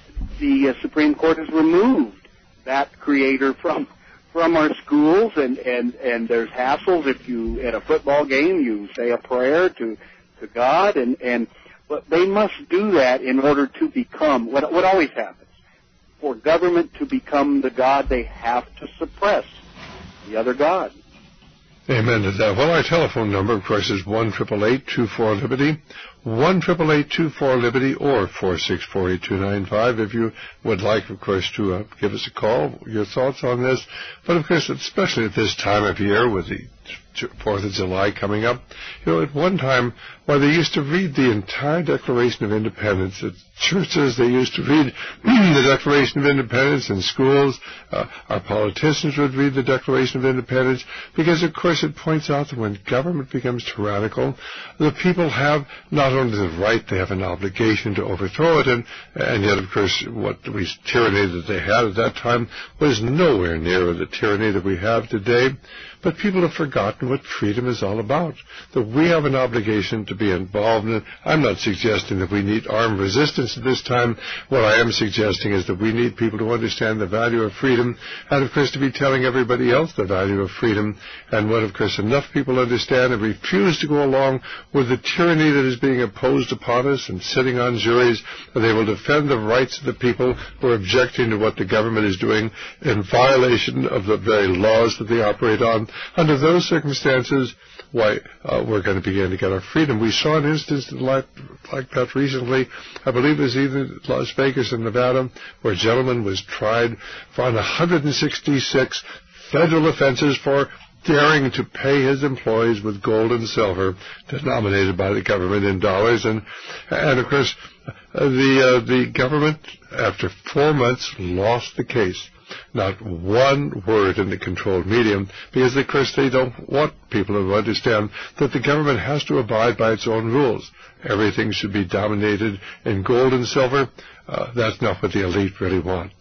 the uh, Supreme Court has removed that creator from from our schools, and, and, and there's hassles if you, at a football game, you say a prayer to, to God, and, and but they must do that in order to become, what, what always happens, for government to become the God, they have to suppress the other God. Amen to that. Well, our telephone number, of course, is one eight eight eight, two four, Liberty, one eight eight eight, two four, Liberty, or four six four, eight two nine five. If you would like, of course, to uh, give us a call, your thoughts on this. But, of course, especially at this time of year with the fourth of July coming up, you know, at one time, while they used to read the entire Declaration of Independence at churches, they used to read the Declaration of Independence in schools. Uh, our politicians would read the Declaration of Independence because, of course, it points out that when government becomes tyrannical, the people have not only the right, they have an obligation to overthrow it, and, and yet, of course, what the tyranny that they had at that time was nowhere near the tyranny that we have today. But people have forgotten what freedom is all about, that we have an obligation to be involved in it. I'm not suggesting that we need armed resistance at this time. What I am suggesting is that we need people to understand the value of freedom, and, of course, to be telling everybody else the value of freedom. And when, of course, enough people understand and refuse to go along with the tyranny that is being imposed upon us and sitting on juries, they will defend the rights of the people who are objecting to what the government is doing in violation of the very laws that they operate on. Under those circumstances, why, uh, we're going to begin to get our freedom. We saw an instance like, like that recently. I believe it was either Las Vegas or Nevada, where a gentleman was tried for on one hundred sixty-six federal offenses for daring to pay his employees with gold and silver denominated by the government in dollars. And, and of course, the, uh, the government, after four months, lost the case. Not one word in the controlled media, because, of course, they don't want people to understand that the government has to abide by its own rules. Everything should be dominated in gold and silver. Uh, that's not what the elite really want.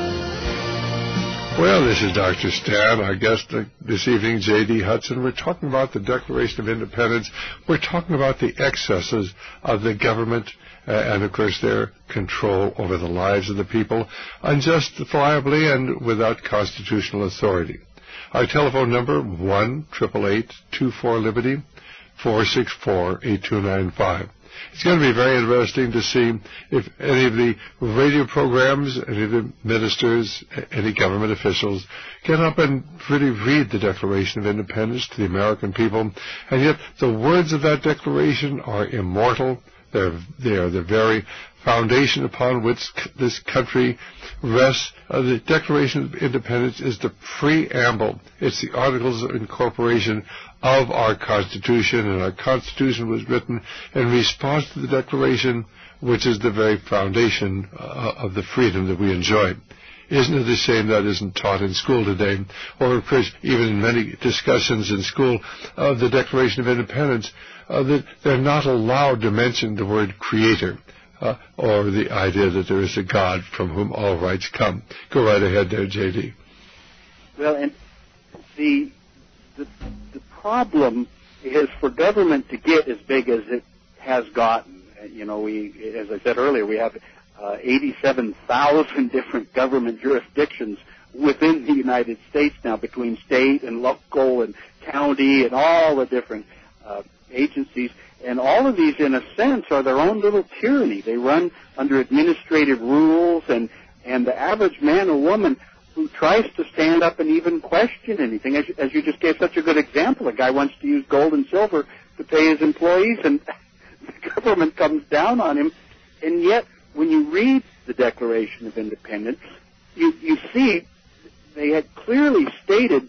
Well, this is Doctor Stan, our guest this evening, J D Hudson. We're talking about the Declaration of Independence. We're talking about the excesses of the government uh, and, of course, their control over the lives of the people, unjustifiably and without constitutional authority. Our telephone number, one eight eight eight, two four, Liberty, four six four, eight two nine five. It's going to be very interesting to see if any of the radio programs, any of the ministers, any government officials get up and really read the Declaration of Independence to the American people. And yet the words of that declaration are immortal. They're, they are the very foundation upon which this country rests. Uh, the Declaration of Independence is the preamble. It's the Articles of Incorporation of our Constitution, and our Constitution was written in response to the Declaration, which is the very foundation uh, of the freedom that we enjoy. Isn't it a shame that isn't taught in school today? Or, of course, even in many discussions in school of the Declaration of Independence, uh, that they're not allowed to mention the word creator. Uh, or the idea that there is a God from whom all rights come. Go right ahead there, J D. Well, and the, the the problem is for government to get as big as it has gotten. You know, we, as I said earlier, we have uh, eighty-seven thousand different government jurisdictions within the United States now, between state and local and county and all the different uh, agencies. And all of these, in a sense, are their own little tyranny. They run under administrative rules, and, and the average man or woman who tries to stand up and even question anything, as, as you just gave such a good example, a guy wants to use gold and silver to pay his employees, and the government comes down on him. And yet, when you read the Declaration of Independence, you, you see they had clearly stated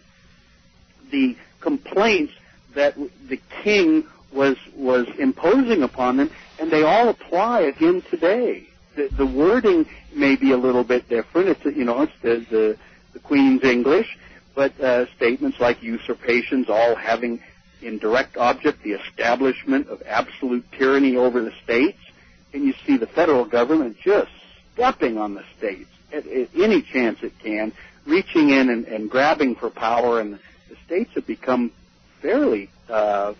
the complaints that the king was was imposing upon them, and they all apply again today. The, the wording may be a little bit different. It's, you know, it's the, the, the Queen's English, but uh, statements like usurpations all having in direct object the establishment of absolute tyranny over the states, and you see the federal government just stepping on the states at, at any chance it can, reaching in and, and grabbing for power, and the states have become fairly uh,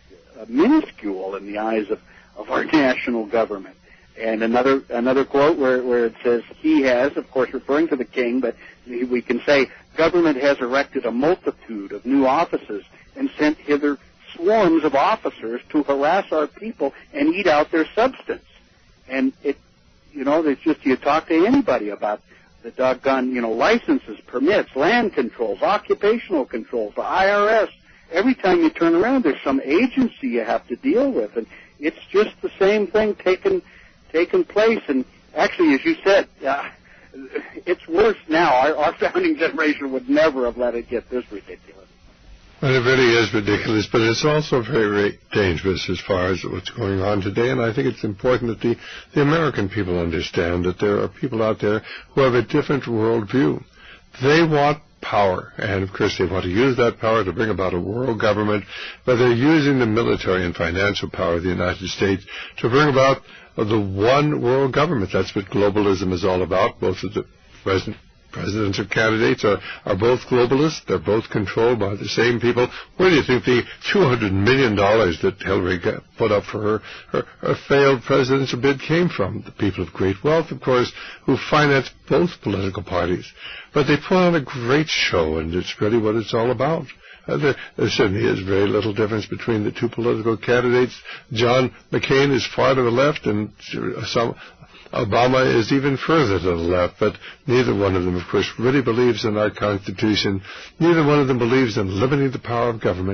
minuscule in the eyes of, of our national government. And another another quote where, where it says, he has, of course referring to the king, but we can say, government has erected a multitude of new offices and sent hither swarms of officers to harass our people and eat out their substance. And it, you know, there's just, you talk to anybody about the doggone, you know, licenses, permits, land controls, occupational controls, the I R S. Every time you turn around, there's some agency you have to deal with, and it's just the same thing taking taking place. And actually, as you said, uh, it's worse now. Our, our founding generation would never have let it get this ridiculous. Well, it really is ridiculous, but it's also very, very dangerous as far as what's going on today, and I think it's important that the, the American people understand that there are people out there who have a different worldview. They want power, and of course they want to use that power to bring about a world government, but they're using the military and financial power of the United States to bring about the one world government. That's what globalism is all about. Both of the president, presidents or candidates are, are both globalists. They're both controlled by the same people. Where do you think the two hundred million dollars that Hillary got put up for her, her, her failed presidential bid came from? The people of great wealth, of course, who finance both political parties. But they put on a great show, and it's really what it's all about. Uh, there, there certainly is very little difference between the two political candidates. John McCain is far to the left, and some, Obama is even further to the left. But neither one of them, of course, really believes in our Constitution. Neither one of them believes in limiting the power of government.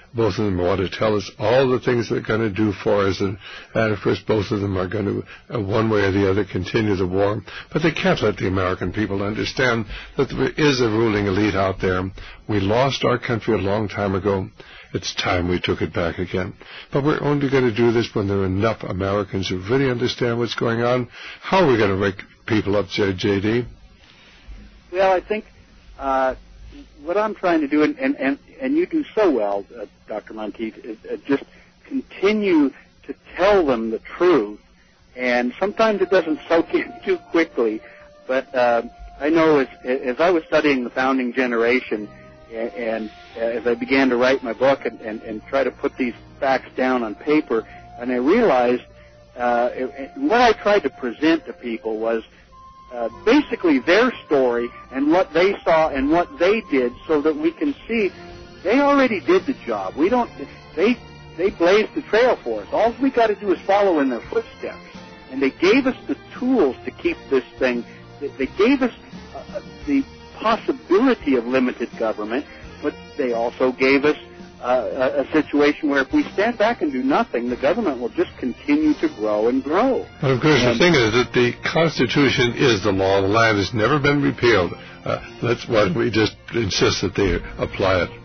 Both of them want to tell us all the things they're going to do for us, and, and of course both of them are going to, uh, one way or the other, continue the war. But they can't let the American people understand that there is a ruling elite out there. We lost our country a long time ago. It's time we took it back again. But we're only going to do this when there are enough Americans who really understand what's going on. How are we going to wake people up, J D? Well, I think uh, what I'm trying to do, and, and, and, and you do so well, uh, Doctor Monteith, is uh, just continue to tell them the truth. And sometimes it doesn't soak in too quickly. But uh, I know as, as I was studying the founding generation, and, and as I began to write my book and, and, and try to put these facts down on paper, and I realized uh, it, it, what I tried to present to people was uh, basically their story and what they saw and what they did, so that we can see they already did the job. We don't. They they blazed the trail for us. All we got to do is follow in their footsteps. And they gave us the tools to keep this thing. They gave us uh, the possibility of limited government, but they also gave us uh, a, a situation where if we stand back and do nothing, the government will just continue to grow and grow. But of course, and the thing is that the Constitution is the law. The land has never been repealed. Uh, that's why we just insist that they apply it.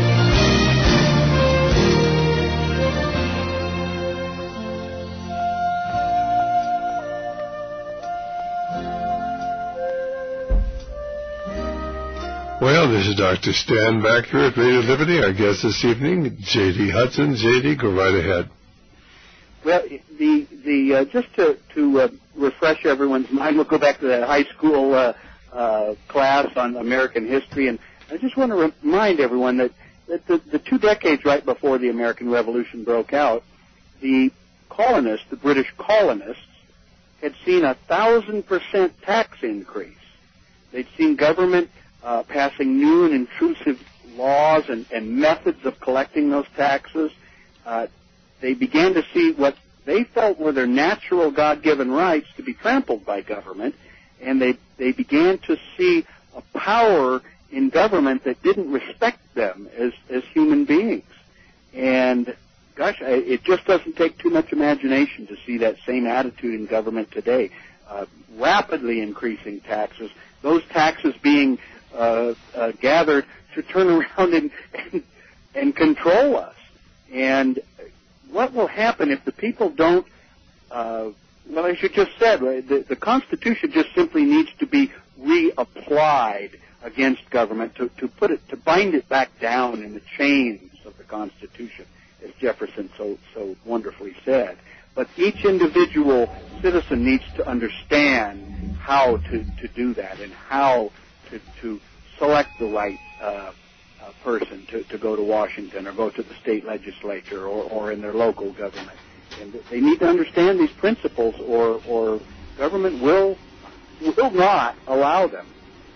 Well, this is Doctor Stan back here at Radio Liberty. Our guest this evening, J D Hudson. J D, go right ahead. Well, the the uh, just to to uh, refresh everyone's mind, we'll go back to that high school uh, uh, class on American history, and I just want to remind everyone that, that the, the two decades right before the American Revolution broke out, the colonists, the British colonists, had seen a thousand percent tax increase. They'd seen government Uh, passing new and intrusive laws and, and methods of collecting those taxes. Uh, they began to see what they felt were their natural God-given rights to be trampled by government, and they, they began to see a power in government that didn't respect them as, as human beings. And, gosh, I, it just doesn't take too much imagination to see that same attitude in government today. Uh, rapidly increasing taxes, those taxes being Uh, uh, gathered to turn around and, and and control us. And what will happen if the people don't? Uh, well, as you just said, right, the, the Constitution just simply needs to be reapplied against government to, to put it to bind it back down in the chains of the Constitution, as Jefferson so so wonderfully said. But each individual citizen needs to understand how to, to do that and how To, to select the right uh, uh, person to, to go to Washington or go to the state legislature or, or in their local government. And they need to understand these principles, or, or government will will not allow them.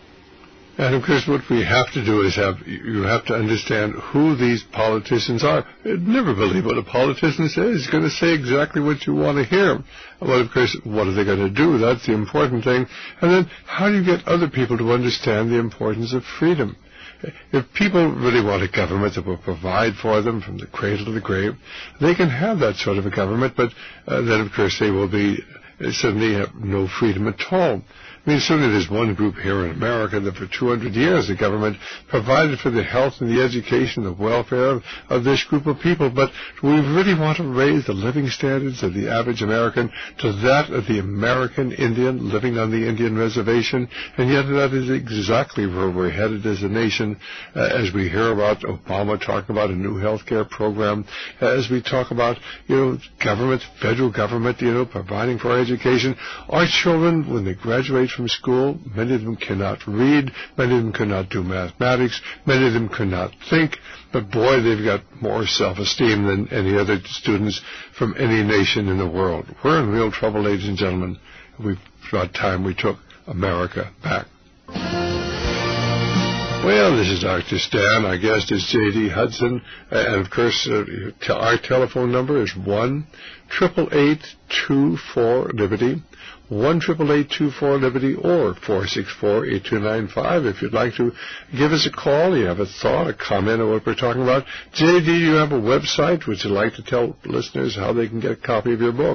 And of course, what we have to do is have you have to understand who these politicians are. Never believe what a politician says. He's going to say exactly what you want to hear. Well, of course, what are they going to do? That's the important thing. And then, how do you get other people to understand the importance of freedom? If people really want a government that will provide for them from the cradle to the grave, they can have that sort of a government, but uh, then, of course, they will be uh, suddenly have no freedom at all. I mean, certainly there's one group here in America that for two hundred years the government provided for the health and the education, the welfare of, of this group of people. But we really want to raise the living standards of the average American to that of the American Indian living on the Indian reservation. And yet that is exactly where we're headed as a nation, uh, as we hear about Obama talking about a new health care program, uh, as we talk about, you know, government, federal government, you know, providing for our education. Our children, when they graduate from school, many of them cannot read, many of them cannot do mathematics, many of them cannot think, but boy, they've got more self-esteem than any other students from any nation in the world. We're in real trouble, ladies and gentlemen. We've about time we took America back. Well, this is Doctor Stan. Our guest is J D Hudson. And, of course, uh, t- our telephone number is one eight eight eight, two four, Liberty, one eight eight eight, two four, Liberty, or four six four, eight two nine five. If you'd like to give us a call, you have a thought, a comment on what we're talking about. J D, do you have a website? Would you like to tell listeners how they can get a copy of your book?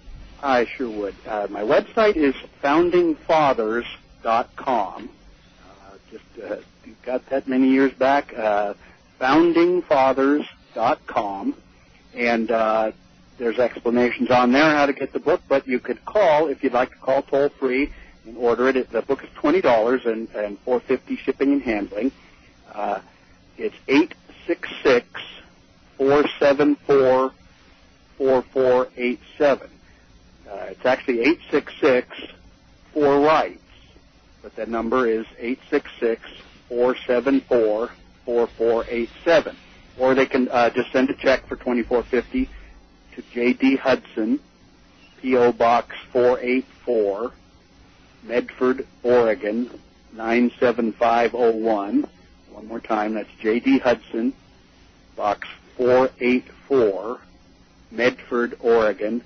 I sure would. Uh, my website is founding fathers dot com. Uh, just uh, got that many years back. Uh, founding fathers dot com. And uh, there's explanations on there how to get the book, but you could call, if you'd like to call toll-free and order it. The book is twenty dollars and, and four dollars and fifty cents shipping and handling. Uh, it's eight six six, four seven four, four four eight seven. Uh, it's actually eight six six, four rights, but that number is eight six six, four seven four, four four eight seven. Or they can uh, just send a check for twenty-four fifty to J D Hudson, P O Box four eight four, Medford, Oregon, nine seven five oh one. One more time, that's J D Hudson, Box four eight four, Medford, Oregon,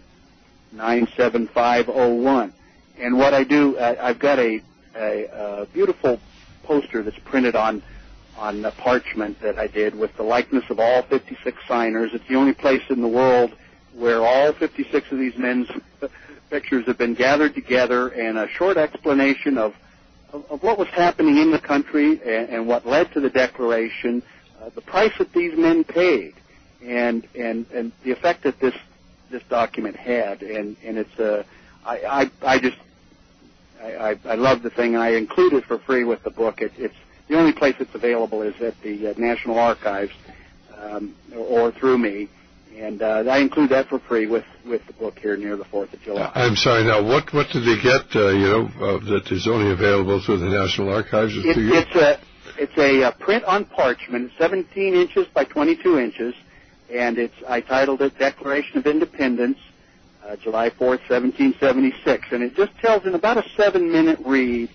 nine seven five oh one. And what I do, uh, I've got a, a, a beautiful poster that's printed on on the parchment that I did with the likeness of all fifty-six signers. It's the only place in the world where all fifty-six of these men's pictures have been gathered together, and a short explanation of, of, of what was happening in the country and, and what led to the Declaration, uh, the price that these men paid, and, and, and the effect that this this document had, and, and it's a, I, I, I just, I, I, I love the thing. I include it for free with the book. It, it's the only place it's available is at the uh, National Archives, um, or through me, and uh, I include that for free with, with the book here near the Fourth of July. I'm sorry. Now, what what did they get? Uh, you know, uh, that is only available through the National Archives. It, it's a it's a uh, print on parchment, seventeen inches by twenty-two inches. And it's, I titled it Declaration of Independence, uh, July fourth, seventeen seventy-six. And it just tells, in about a seven-minute read,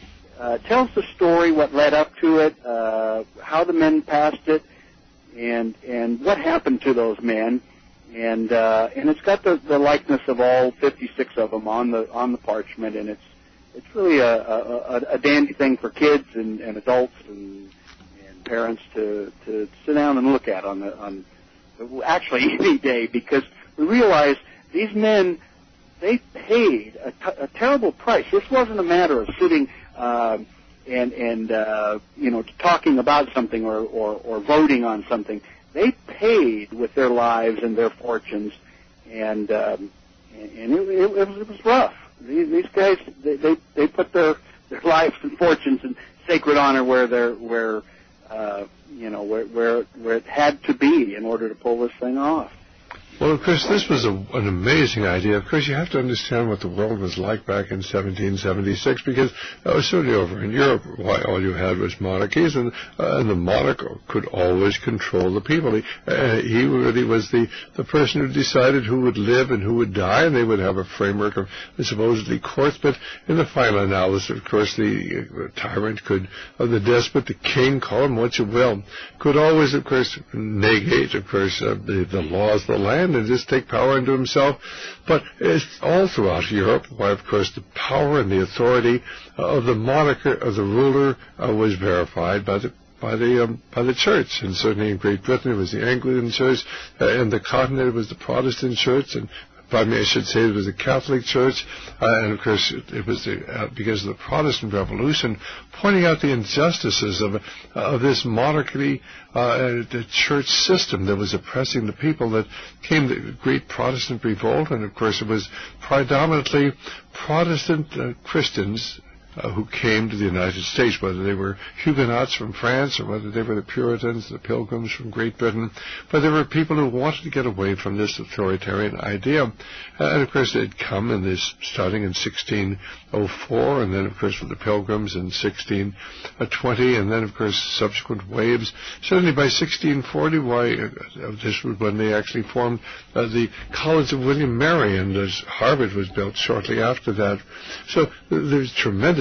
uh, tells the story, what led up to it, uh, how the men passed it, and and what happened to those men. And uh, and it's got the, the likeness of all fifty-six of them on the on the parchment, and it's it's really a, a, a dandy thing for kids and, and adults and, and parents to, to sit down and look at on the on. Actually, any day, because we realize these men, they paid a, t- a terrible price. This wasn't a matter of sitting uh, and, and uh, you know, talking about something or, or, or voting on something. They paid with their lives and their fortunes, and um, and it, it, it, was, it was rough. These, these guys, they, they they put their, their lives and fortunes in sacred honor where they're where. Uh, you know, where, where where it had to be in order to pull this thing off. Well, of course, this was a, an amazing idea. Of course, you have to understand what the world was like back in seventeen seventy-six, because uh, certainly over in Europe, why all you had was monarchies, and, uh, and the monarch could always control the people. He, uh, he really was the, the person who decided who would live and who would die, and they would have a framework of supposedly courts. But in the final analysis, of course, the uh, tyrant could, uh, the despot, the king, call him what you will, could always, of course, negate, of course, uh, the, the laws of the land, and just take power into himself. But it's all throughout Europe, why, of course, the power and the authority of the monarch, of the ruler, uh, was verified by the by the um, by the church. And certainly in Great Britain, it was the Anglican Church. Uh, in the continent, it was the Protestant Church. And pardon me, I should say it was the Catholic Church, uh, and of course it, it was the, uh, because of the Protestant Revolution, pointing out the injustices of uh, of this monarchy, uh, the church system that was oppressing the people. That came the great Protestant revolt, and of course it was predominantly Protestant uh, Christians Uh, who came to the United States, whether they were Huguenots from France or whether they were the Puritans, the Pilgrims from Great Britain. But there were people who wanted to get away from this authoritarian idea. Uh, and, of course, they'd come in this, starting in sixteen oh four, and then, of course, with the Pilgrims in sixteen twenty, and then, of course, subsequent waves. Certainly by sixteen forty, why, uh, this was when they actually formed uh, the College of William Mary, and as Harvard was built shortly after that. So uh, there's tremendous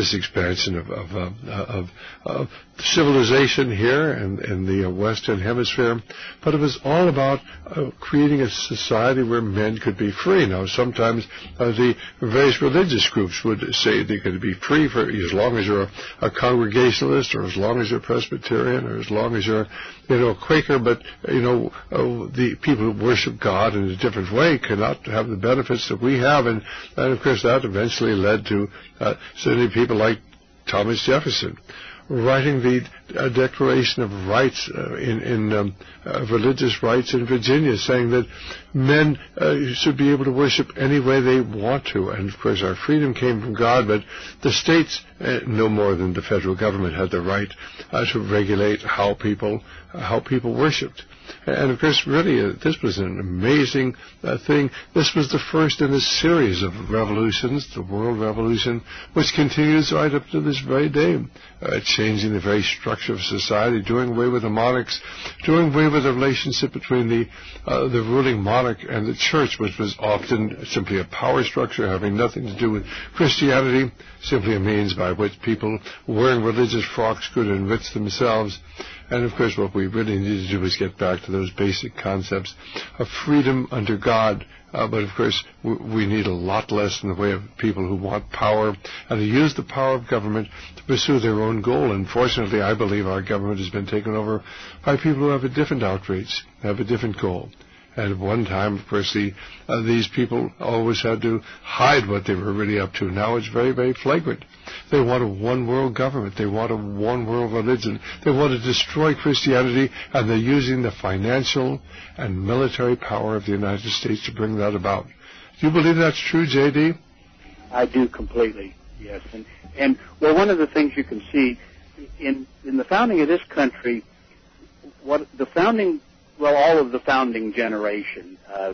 tremendous expansion of of, uh, of, of civilization here in, in the Western Hemisphere, but it was all about uh, creating a society where men could be free. Now, sometimes uh, the various religious groups would say they could be free for as long as you're a, a Congregationalist, or as long as you're Presbyterian, or as long as you're, you know, Quaker. But you know, uh, the people who worship God in a different way cannot have the benefits that we have, and, and of course that eventually led to uh, certainly people like Thomas Jefferson writing the uh, Declaration of Rights uh, in, in um, uh, religious rights in Virginia, saying that men uh, should be able to worship any way they want to. And of course our freedom came from God, but the states, uh, no more than the federal government, had the right uh, to regulate how people uh, how people worshipped. And of course, really, uh, this was an amazing uh, thing. This was the first in a series of revolutions, the World Revolution, which continues right up to this very day, uh, changing the very structure of society, doing away with the monarchs, doing away with the relationship between the uh, the ruling monarch and the church, which was often simply a power structure having nothing to do with Christianity, simply a means by which people wearing religious frocks could enrich themselves. And of course, what we really need to do is get back to those basic concepts of freedom under God. Uh, but of course, w- we need a lot less in the way of people who want power and who use the power of government to pursue their own goal. Unfortunately, I believe our government has been taken over by people who have a different outreach, have a different goal. And at one time, of course, the, uh, these people always had to hide what they were really up to. Now it's very, very flagrant. They want a one-world government. They want a one-world religion. They want to destroy Christianity, and they're using the financial and military power of the United States to bring that about. Do you believe that's true, J D? I do completely, yes. And, and well, one of the things you can see in in the founding of this country, what the founding, well, all of the founding generation. Uh,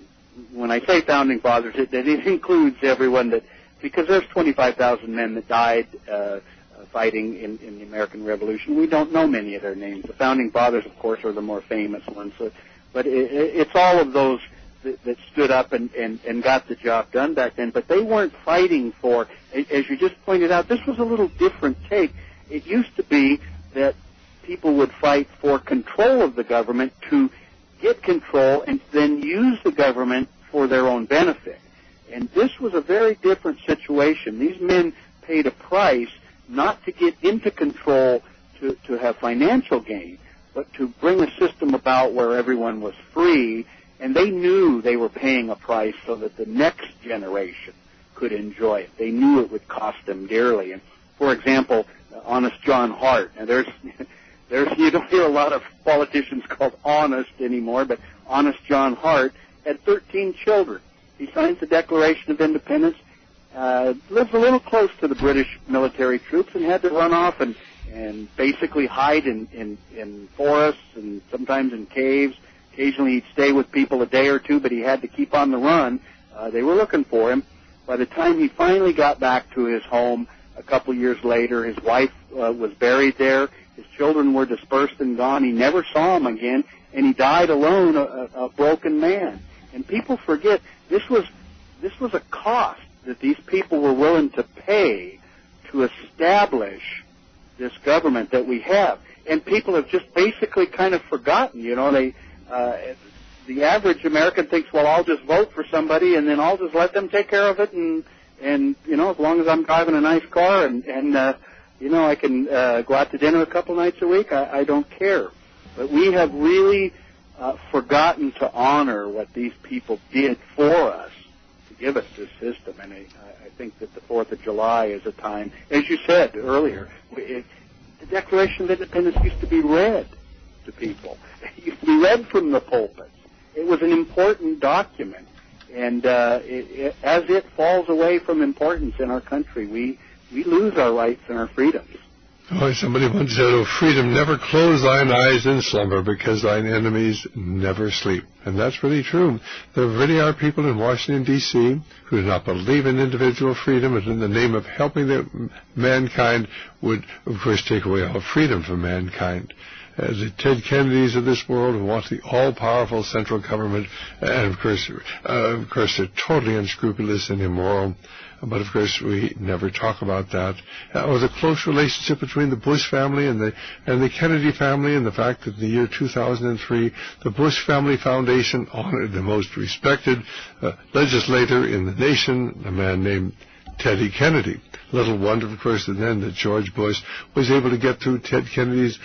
when I say founding fathers, it, it includes everyone that, because there's twenty-five thousand men that died uh, fighting in, in the American Revolution. We don't know many of their names. The founding fathers, of course, are the more famous ones. So, but it, it's all of those that, that stood up and, and, and got the job done back then. But they weren't fighting for, as you just pointed out, this was a little different take. It used to be that people would fight for control of the government to get control and then use the government for their own benefit. And this was a very different situation. These men paid a price not to get into control to, to have financial gain, but to bring a system about where everyone was free, and they knew they were paying a price so that the next generation could enjoy it. They knew it would cost them dearly. And, for example, uh, Honest John Hart. Now, there's, there's, you don't hear a lot of politicians called honest anymore, but Honest John Hart had thirteen children. He signs the Declaration of Independence, uh, lives a little close to the British military troops, and had to run off and, and basically hide in, in, in forests and sometimes in caves. Occasionally he'd stay with people a day or two, but he had to keep on the run. Uh, they were looking for him. By the time he finally got back to his home a couple years later, his wife uh, was buried there. His children were dispersed and gone. He never saw them again, and he died alone, a, a, a broken man. And people forget this was this was a cost that these people were willing to pay to establish this government that we have. And people have just basically kind of forgotten. You know, they uh, the average American thinks, well, I'll just vote for somebody and then I'll just let them take care of it, and and you know, as long as I'm driving a nice car and and uh, you know, I can uh, go out to dinner a couple nights a week, I, I don't care. But we have really Uh, forgotten to honor what these people did for us to give us this system. And I, I think that the fourth of July is a time, as you said earlier, it, the Declaration of Independence used to be read to people. It used to be read from the pulpits. It was an important document. And uh, it, it, as it falls away from importance in our country, we, we lose our rights and our freedoms. Oh, somebody once said, "Oh, freedom, never close thine eyes in slumber, because thine enemies never sleep." And that's really true. There really are people in Washington, D C who do not believe in individual freedom, and in the name of helping the mankind would, of course, take away all freedom from mankind. uh, the Ted Kennedys of this world who want the all-powerful central government, and of course, uh, of course, they're totally unscrupulous and immoral. But of course, we never talk about that. Uh, or the close relationship between the Bush family and the and the Kennedy family, and the fact that in the year two thousand three, the Bush Family Foundation honored the most respected uh, legislator in the nation, a man named Teddy Kennedy. Little wonder, of course, that then that George Bush was able to get through Ted Kennedy's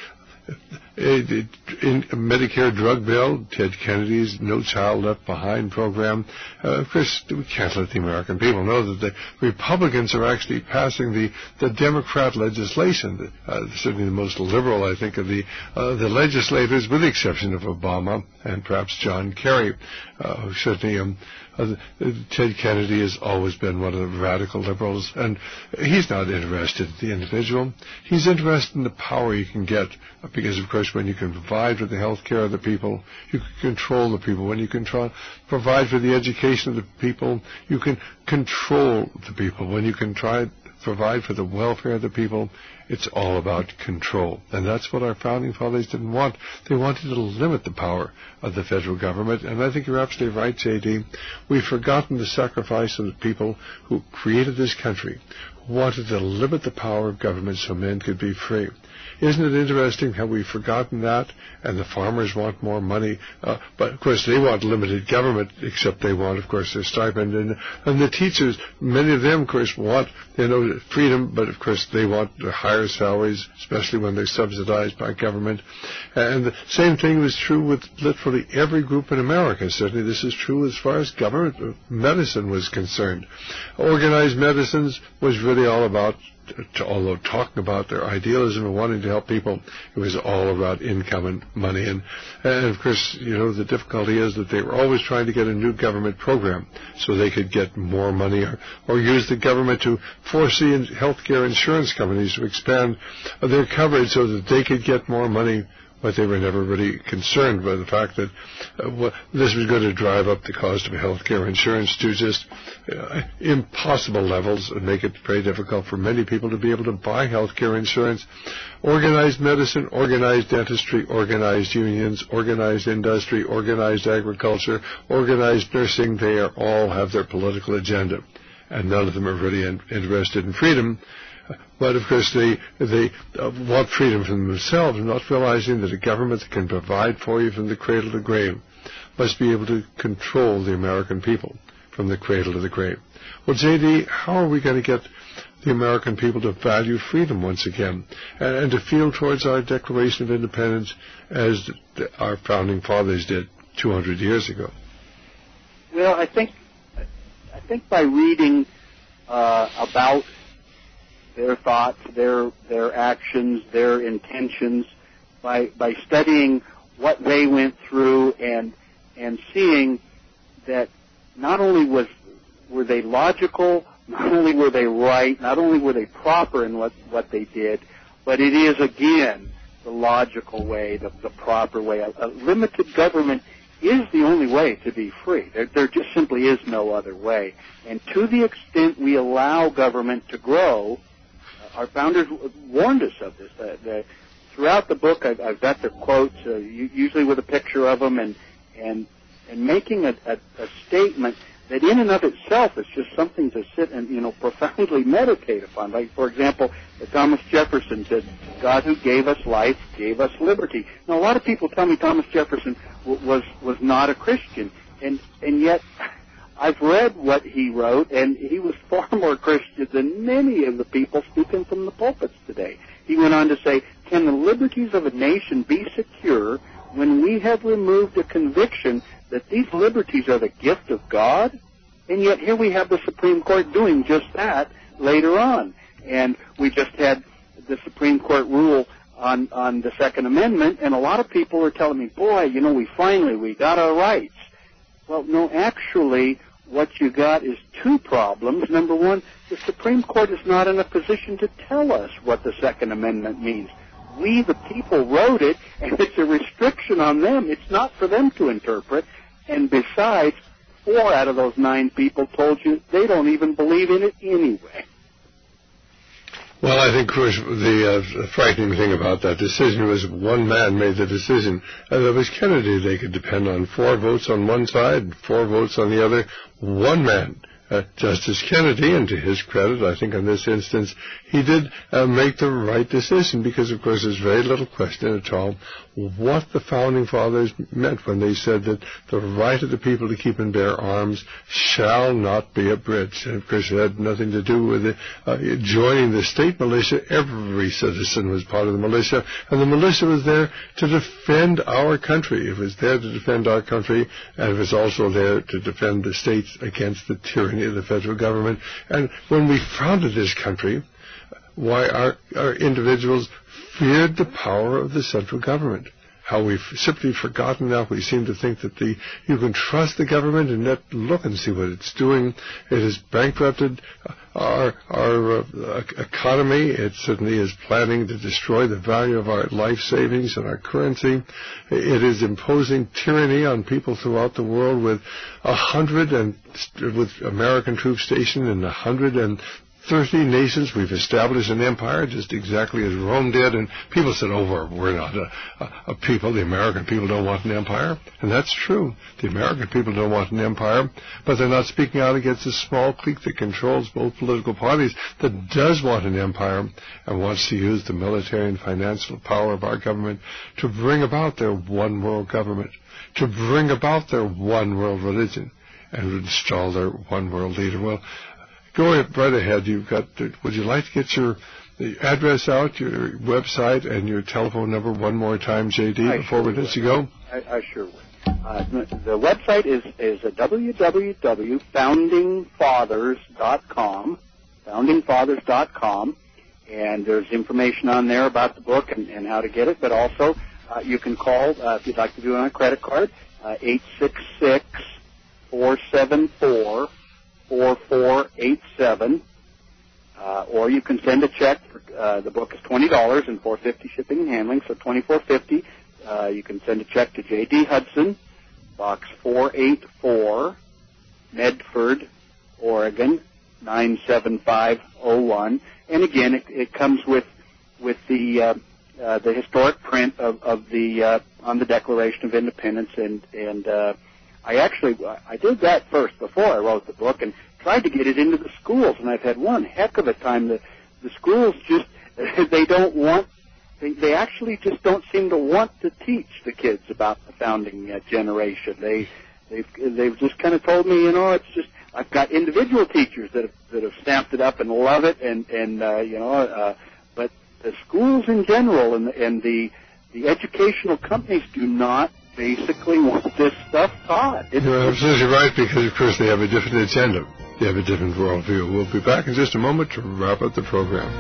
in Medicare drug bill, Ted Kennedy's No Child Left Behind program. Uh, of course, we can't let the American people know that the Republicans are actually passing the, the Democrat legislation, uh, certainly the most liberal, I think, of the uh, the legislators, with the exception of Obama and perhaps John Kerry, uh, who certainly um, Uh, Ted Kennedy has always been one of the radical liberals, and he's not interested in the individual. He's interested in the power you can get, because, of course, when you can provide for the health care of the people, you can control the people. When you can try, provide for the education of the people, you can control the people. When you can try provide for the welfare of the people, it's all about control. And that's what our founding fathers didn't want. They wanted to limit the power of the federal government. And I think you're absolutely right, J D. We've forgotten the sacrifice of the people who created this country, who wanted to limit the power of government so men could be free. Isn't it interesting how we've forgotten that, and the farmers want more money, uh, but of course they want limited government, except they want, of course, their stipend, and, and the teachers, many of them, of course, want, you know, freedom, but of course they want higher salaries, especially when they're subsidized by government. And the same thing was true with literally every group in America. Certainly this is true as far as government medicine was concerned. Organized medicines was really all about, To, although talking about their idealism and wanting to help people, it was all about income and money. And, and of course, you know, the difficulty is that they were always trying to get a new government program so they could get more money, or, or use the government to force the healthcare insurance companies to expand their coverage so that they could get more money. But they were never really concerned by the fact that uh, well, this was going to drive up the cost of health care insurance to just uh, impossible levels and make it very difficult for many people to be able to buy health care insurance. Organized medicine, organized dentistry, organized unions, organized industry, organized agriculture, organized nursing, they are all have their political agenda. And none of them are really in, interested in freedom. But, of course, they they uh, want freedom from themselves, not realizing that a government that can provide for you from the cradle to the grave must be able to control the American people from the cradle to the grave. Well, J D, how are we going to get the American people to value freedom once again, and, and to feel towards our Declaration of Independence as the, our founding fathers did two hundred years ago? Well, I think I think by reading uh, about their thoughts, their their actions, their intentions, by by studying what they went through and and seeing that not only was were they logical, not only were they right, not only were they proper in what, what they did, but it is again the logical way, the, the proper way. A, a limited government is the only way to be free. There, there just simply is no other way. And to the extent we allow government to grow, our founders warned us of this. Uh, the, throughout the book, I've, I've got their quotes, uh, usually with a picture of them, and and and making a, a, a statement that, in and of itself, is just something to sit and you know profoundly meditate upon. Like, for example, Thomas Jefferson said, "God who gave us life gave us liberty." Now, a lot of people tell me Thomas Jefferson w- was was not a Christian, and and yet I've read what he wrote, and he was far more Christian than many of the people speaking from the pulpits today. He went on to say, "Can the liberties of a nation be secure when we have removed a conviction that these liberties are the gift of God?" And yet here we have the Supreme Court doing just that later on. And we just had the Supreme Court rule on, on the Second Amendment, and a lot of people are telling me, boy, you know, we finally, we got our rights. Well, no, actually, what you got is two problems. Number one, the Supreme Court is not in a position to tell us what the Second Amendment means. We, the people, wrote it, and it's a restriction on them. It's not for them to interpret. And besides, four out of those nine people told you they don't even believe in it anyway. Well, I think, of course, the uh, frightening thing about that decision was one man made the decision. And that was Kennedy. They could depend on four votes on one side, four votes on the other. One man, uh, Justice Kennedy, and to his credit, I think in this instance, he did uh, make the right decision because, of course, there's very little question at all what the Founding Fathers meant when they said that the right of the people to keep and bear arms shall not be abridged. And, of course, it had nothing to do with it, uh, joining the state militia. Every citizen was part of the militia, and the militia was there to defend our country. It was there to defend our country, and it was also there to defend the states against the tyranny of the federal government. And when we founded this country, why our, our individuals feared the power of the central government. How we've simply forgotten that. We seem to think that the you can trust the government and yet look and see what it's doing. It has bankrupted our our uh, economy. It certainly is planning to destroy the value of our life savings and our currency. It is imposing tyranny on people throughout the world with a hundred and with American troops stationed in a hundred and thirty nations. We've established an empire just exactly as Rome did, and people said, oh, we're, we're not a, a, a people. The American people don't want an empire. And that's true. The American people don't want an empire, but they're not speaking out against a small clique that controls both political parties that does want an empire and wants to use the military and financial power of our government to bring about their one world government, to bring about their one world religion, and install their one world leader. Well, go right ahead. You've got. Would you like to get your the address out, your website, and your telephone number one more time, J D, I before sure we let you go? I, I sure would. Uh, the website is is w w w dot founding fathers dot com, founding fathers dot com, and there's information on there about the book and, and how to get it. But also, uh, you can call uh, if you'd like to do it on a credit card, uh, eight six six, four seven four. four four eight seven, uh, or you can send a check. For, uh, the book is twenty dollars and four fifty shipping and handling, so twenty-four fifty. Uh, you can send a check to J D Hudson, Box four eight four, Medford, Oregon nine seven five oh one. And again, it, it comes with with the uh, uh, the historic print of, of the uh, on the Declaration of Independence and and. Uh, I actually, I did that first before I wrote the book and tried to get it into the schools, and I've had one heck of a time. The, the schools just, they don't want, they, they actually just don't seem to want to teach the kids about the founding uh, generation. They, they've, they've just kind of told me, you know, it's just, I've got individual teachers that have, that have stamped it up and love it, and, and uh, you know, uh, but the schools in general and, and the, the educational companies do not basically want this stuff taught. It's You're absolutely right, because, of course, they have a different agenda. They have a different worldview. We'll be back in just a moment to wrap up the program.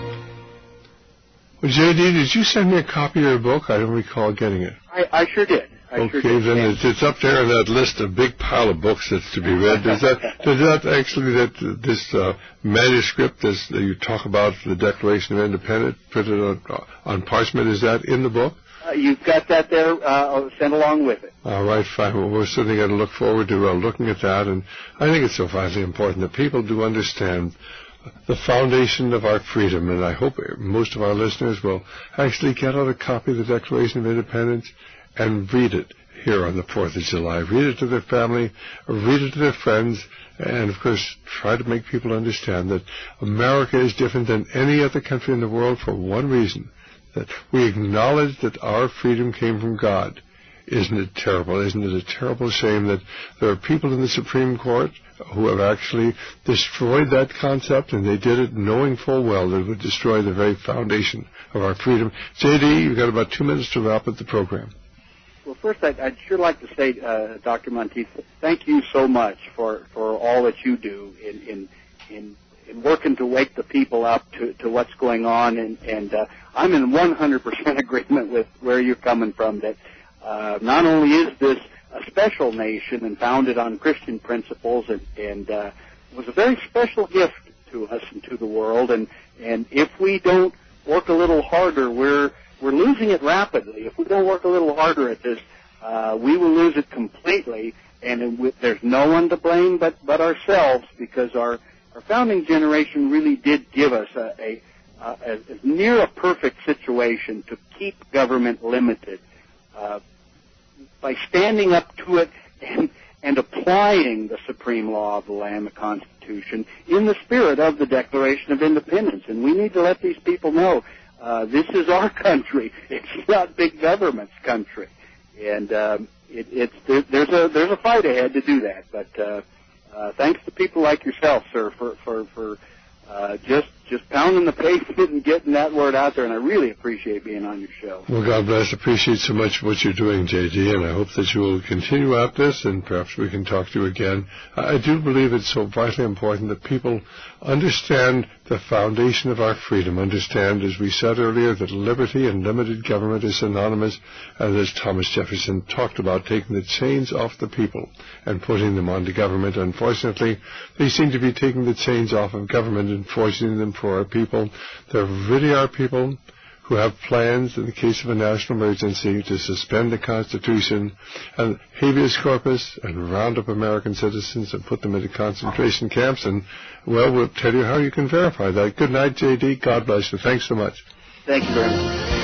Well, J D, did you send me a copy of your book? I don't recall getting it. I, I sure did. I okay, sure did. then it's, it's up there in that list, a big pile of books that's to be read. Does that, does that actually, that this uh, manuscript this, that you talk about, the Declaration of Independence, printed on, on parchment, is that in the book? Uh, you've got that there. Uh, sent along with it. All right, fine. Well, we're certainly going to look forward to uh, looking at that, and I think it's so vitally important that people do understand the foundation of our freedom, and I hope most of our listeners will actually get out a copy of the Declaration of Independence and read it here on the fourth of July. Read it to their family, read it to their friends, and, of course, try to make people understand that America is different than any other country in the world for one reason, that we acknowledge that our freedom came from God. Isn't it terrible? Isn't it a terrible shame that there are people in the Supreme Court who have actually destroyed that concept, and they did it knowing full well that it would destroy the very foundation of our freedom. J D, you've got about two minutes to wrap up the program. Well, first, I'd, I'd sure like to say, uh, Doctor Monteith, thank you so much for, for all that you do in in, in in working to wake the people up to, to what's going on, and, and uh, I'm in one hundred percent agreement with where you're coming from, that uh, not only is this a special nation and founded on Christian principles, and, and uh, was a very special gift to us and to the world, and, and if we don't work a little harder, we're we're losing it rapidly. If we don't work a little harder at this, uh, we will lose it completely, and it, there's no one to blame but, but ourselves, because our Our founding generation really did give us a, a, uh, as, as near a perfect situation to keep government limited uh, by standing up to it and, and applying the supreme law of the land, the Constitution, in the spirit of the Declaration of Independence. And we need to let these people know uh, this is our country. It's not big government's country. And um, it, it's there, there's a there's a fight ahead to do that. But uh, uh, thanks to people like yourself, sir, for for for uh, just just pounding the pavement and getting that word out there. And I really appreciate being on your show. Well, God bless. Appreciate so much what you're doing, J D, and I hope that you will continue at this, and perhaps we can talk to you again. I do believe it's so vitally important that people understand the foundation of our freedom, understand, as we said earlier, that liberty and limited government is synonymous, and as Thomas Jefferson talked about, taking the chains off the people and putting them onto government. Unfortunately, they seem to be taking the chains off of government and forcing them for our people. There really are people who have plans in the case of a national emergency to suspend the Constitution and habeas corpus and round up American citizens and put them into concentration camps. And, well, we'll tell you how you can verify that. Good night, J D. God bless you. Thanks so much. Thank you very much.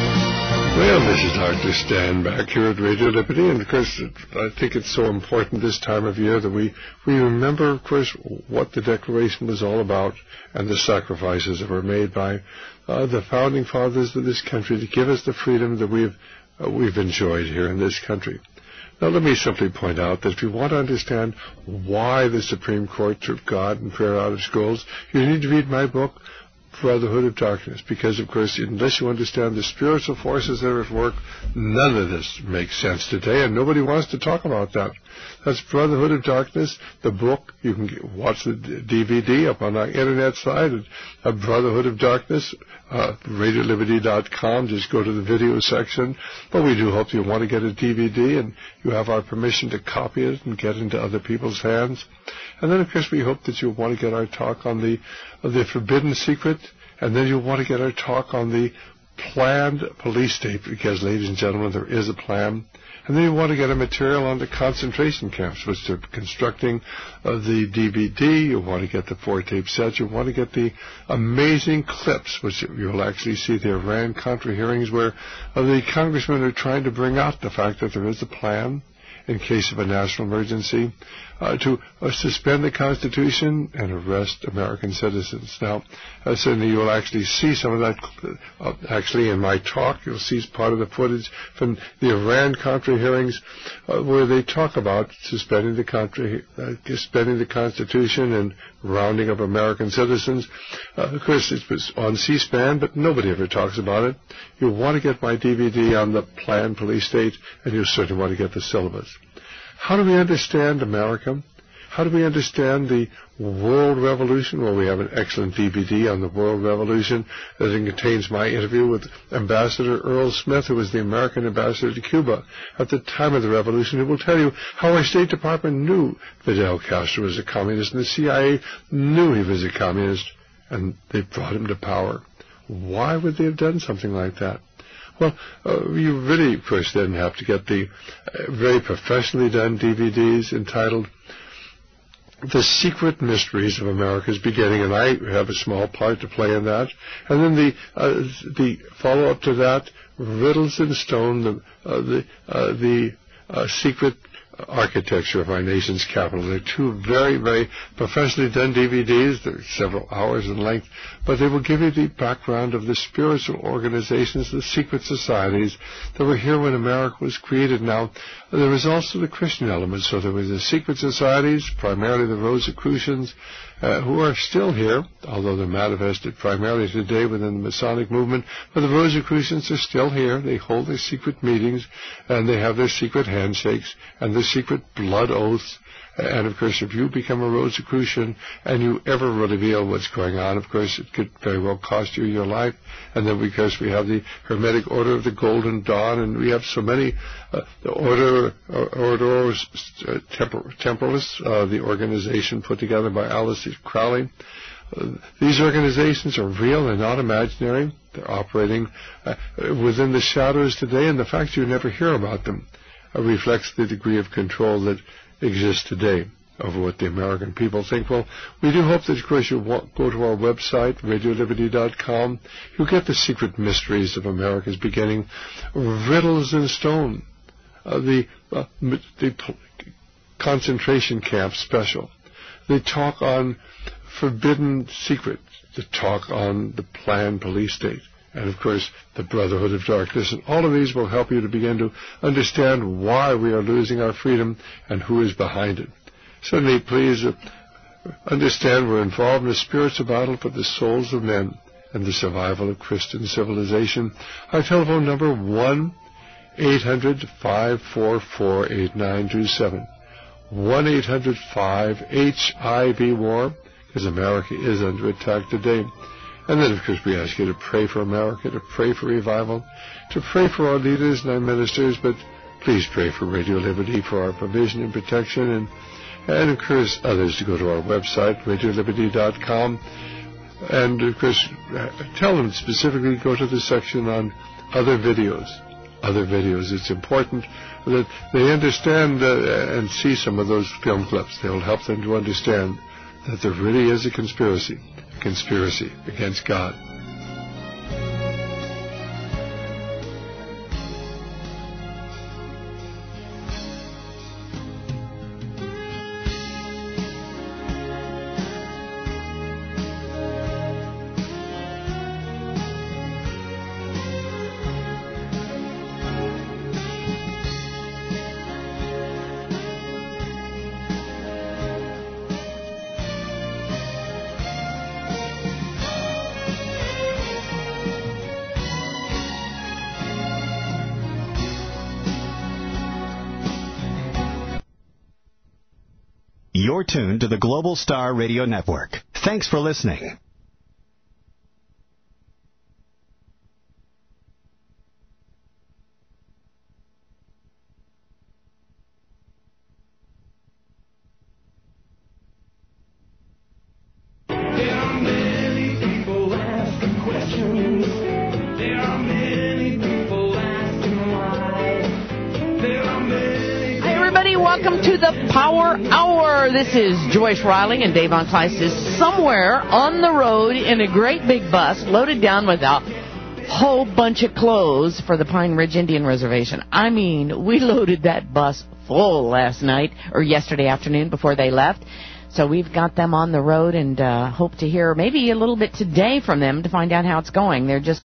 Well, this is Doctor Stan back here at Radio Liberty, and of course, I think it's so important this time of year that we, we remember, of course, what the Declaration was all about and the sacrifices that were made by uh, the founding fathers of this country to give us the freedom that we've uh, we've enjoyed here in this country. Now, let me simply point out that if you want to understand why the Supreme Court took God and prayer out of schools, you need to read my book, Brotherhood of Darkness, because, of course, unless you understand the spiritual forces that are at work, none of this makes sense today, and nobody wants to talk about that. That's Brotherhood of Darkness, the book. You can get, watch the D V D up on our internet site at Brotherhood of Darkness, uh, radio liberty dot com. Just go to the video section. But we do hope you want to get a D V D, and you have our permission to copy it and get into other people's hands. And then, of course, we hope that you'll want to get our talk on the, uh, the Forbidden Secret, and then you'll want to get our talk on the planned police state, because, ladies and gentlemen, there is a plan. And then you want to get a material on the concentration camps, which they're constructing uh, the D V D. You want to get the four-tape set. You want to get the amazing clips, which you'll actually see the Iran-Contra hearings, where uh, the congressmen are trying to bring out the fact that there is a plan in case of a national emergency, uh, to uh, suspend the Constitution and arrest American citizens. Now, uh, certainly you'll actually see some of that, uh, actually in my talk. You'll see part of the footage from the Iran-Contra hearings uh, where they talk about suspending the, Contra, uh, suspending the Constitution and rounding up American citizens. Uh, of course, it's on C-SPAN, but nobody ever talks about it. You'll want to get my D V D on the planned police state, and you'll certainly want to get the syllabus. How do we understand America? How do we understand the World Revolution? Well, we have an excellent D V D on the World Revolution that contains my interview with Ambassador Earl Smith, who was the American ambassador to Cuba at the time of the revolution. It will tell you how our State Department knew Fidel Castro was a communist, and the C I A knew he was a communist, and they brought him to power. Why would they have done something like that? Well, uh, you really, of course, didn't have to get the uh, very professionally done D V Ds entitled The Secret Mysteries of America's Beginning, and I have a small part to play in that. And then the uh, the follow-up to that, Riddles in Stone, the uh, the uh, the uh, Secret Architecture of Our Nation's Capital. They're two very, very professionally done D V Ds. They're several hours in length, but they will give you the background of the spiritual organizations, the secret societies that were here when America was created. Now, there was also the Christian element, so there was the secret societies, primarily the Rosicrucians, uh, who are still here, although they're manifested primarily today within the Masonic movement, but the Rosicrucians are still here. They hold their secret meetings, and they have their secret handshakes, and their secret blood oaths. And, of course, if you become a Rosicrucian and you ever reveal what's going on, of course, it could very well cost you your life. And then, because we have the Hermetic Order of the Golden Dawn, and we have so many, uh, the Order, uh, Order uh, Tempor- Temporalis, uh, the organization put together by Alistair Crowley. Uh, these organizations are real and not imaginary. They're operating uh, within the shadows today, and the fact you never hear about them uh, reflects the degree of control that exists today. over what the American people think. Well, we do hope that, of course, you'll go to our website, radio liberty dot com. You'll get the secret mysteries of America's beginning, riddles in stone, uh, the, uh, the concentration camp special, the talk on forbidden secrets, the talk on the planned police state, and, of course, the Brotherhood of Darkness. And all of these will help you to begin to understand why we are losing our freedom and who is behind it. Certainly, please uh, understand we're involved in a spiritual battle for the souls of men and the survival of Christian civilization. Our telephone number, one eight hundred five four four eight nine two seven. one eight hundred five H I V war, because America is under attack today. And then, of course, we ask you to pray for America, to pray for revival, to pray for our leaders and our ministers, but please pray for Radio Liberty, for our provision and protection, and and encourage others to go to our website, radio liberty dot com, and, of course, tell them specifically go to the section on other videos. Other videos. It's important that they understand uh, and see some of those film clips. They will help them to understand that there really is a conspiracy, a conspiracy against God. You're tuned to the Global Star Radio Network. Thanks for listening. There are many people asking questions. There are many people asking why. There are many. Hi, everybody. Welcome to the Power Hour. This is Joyce Riley, and Dave Von Kleist is somewhere on the road in a great big bus loaded down with a whole bunch of clothes for the Pine Ridge Indian Reservation. I mean, we loaded that bus full last night, or yesterday afternoon before they left. So we've got them on the road and uh, hope to hear maybe a little bit today from them to find out how it's going. They're just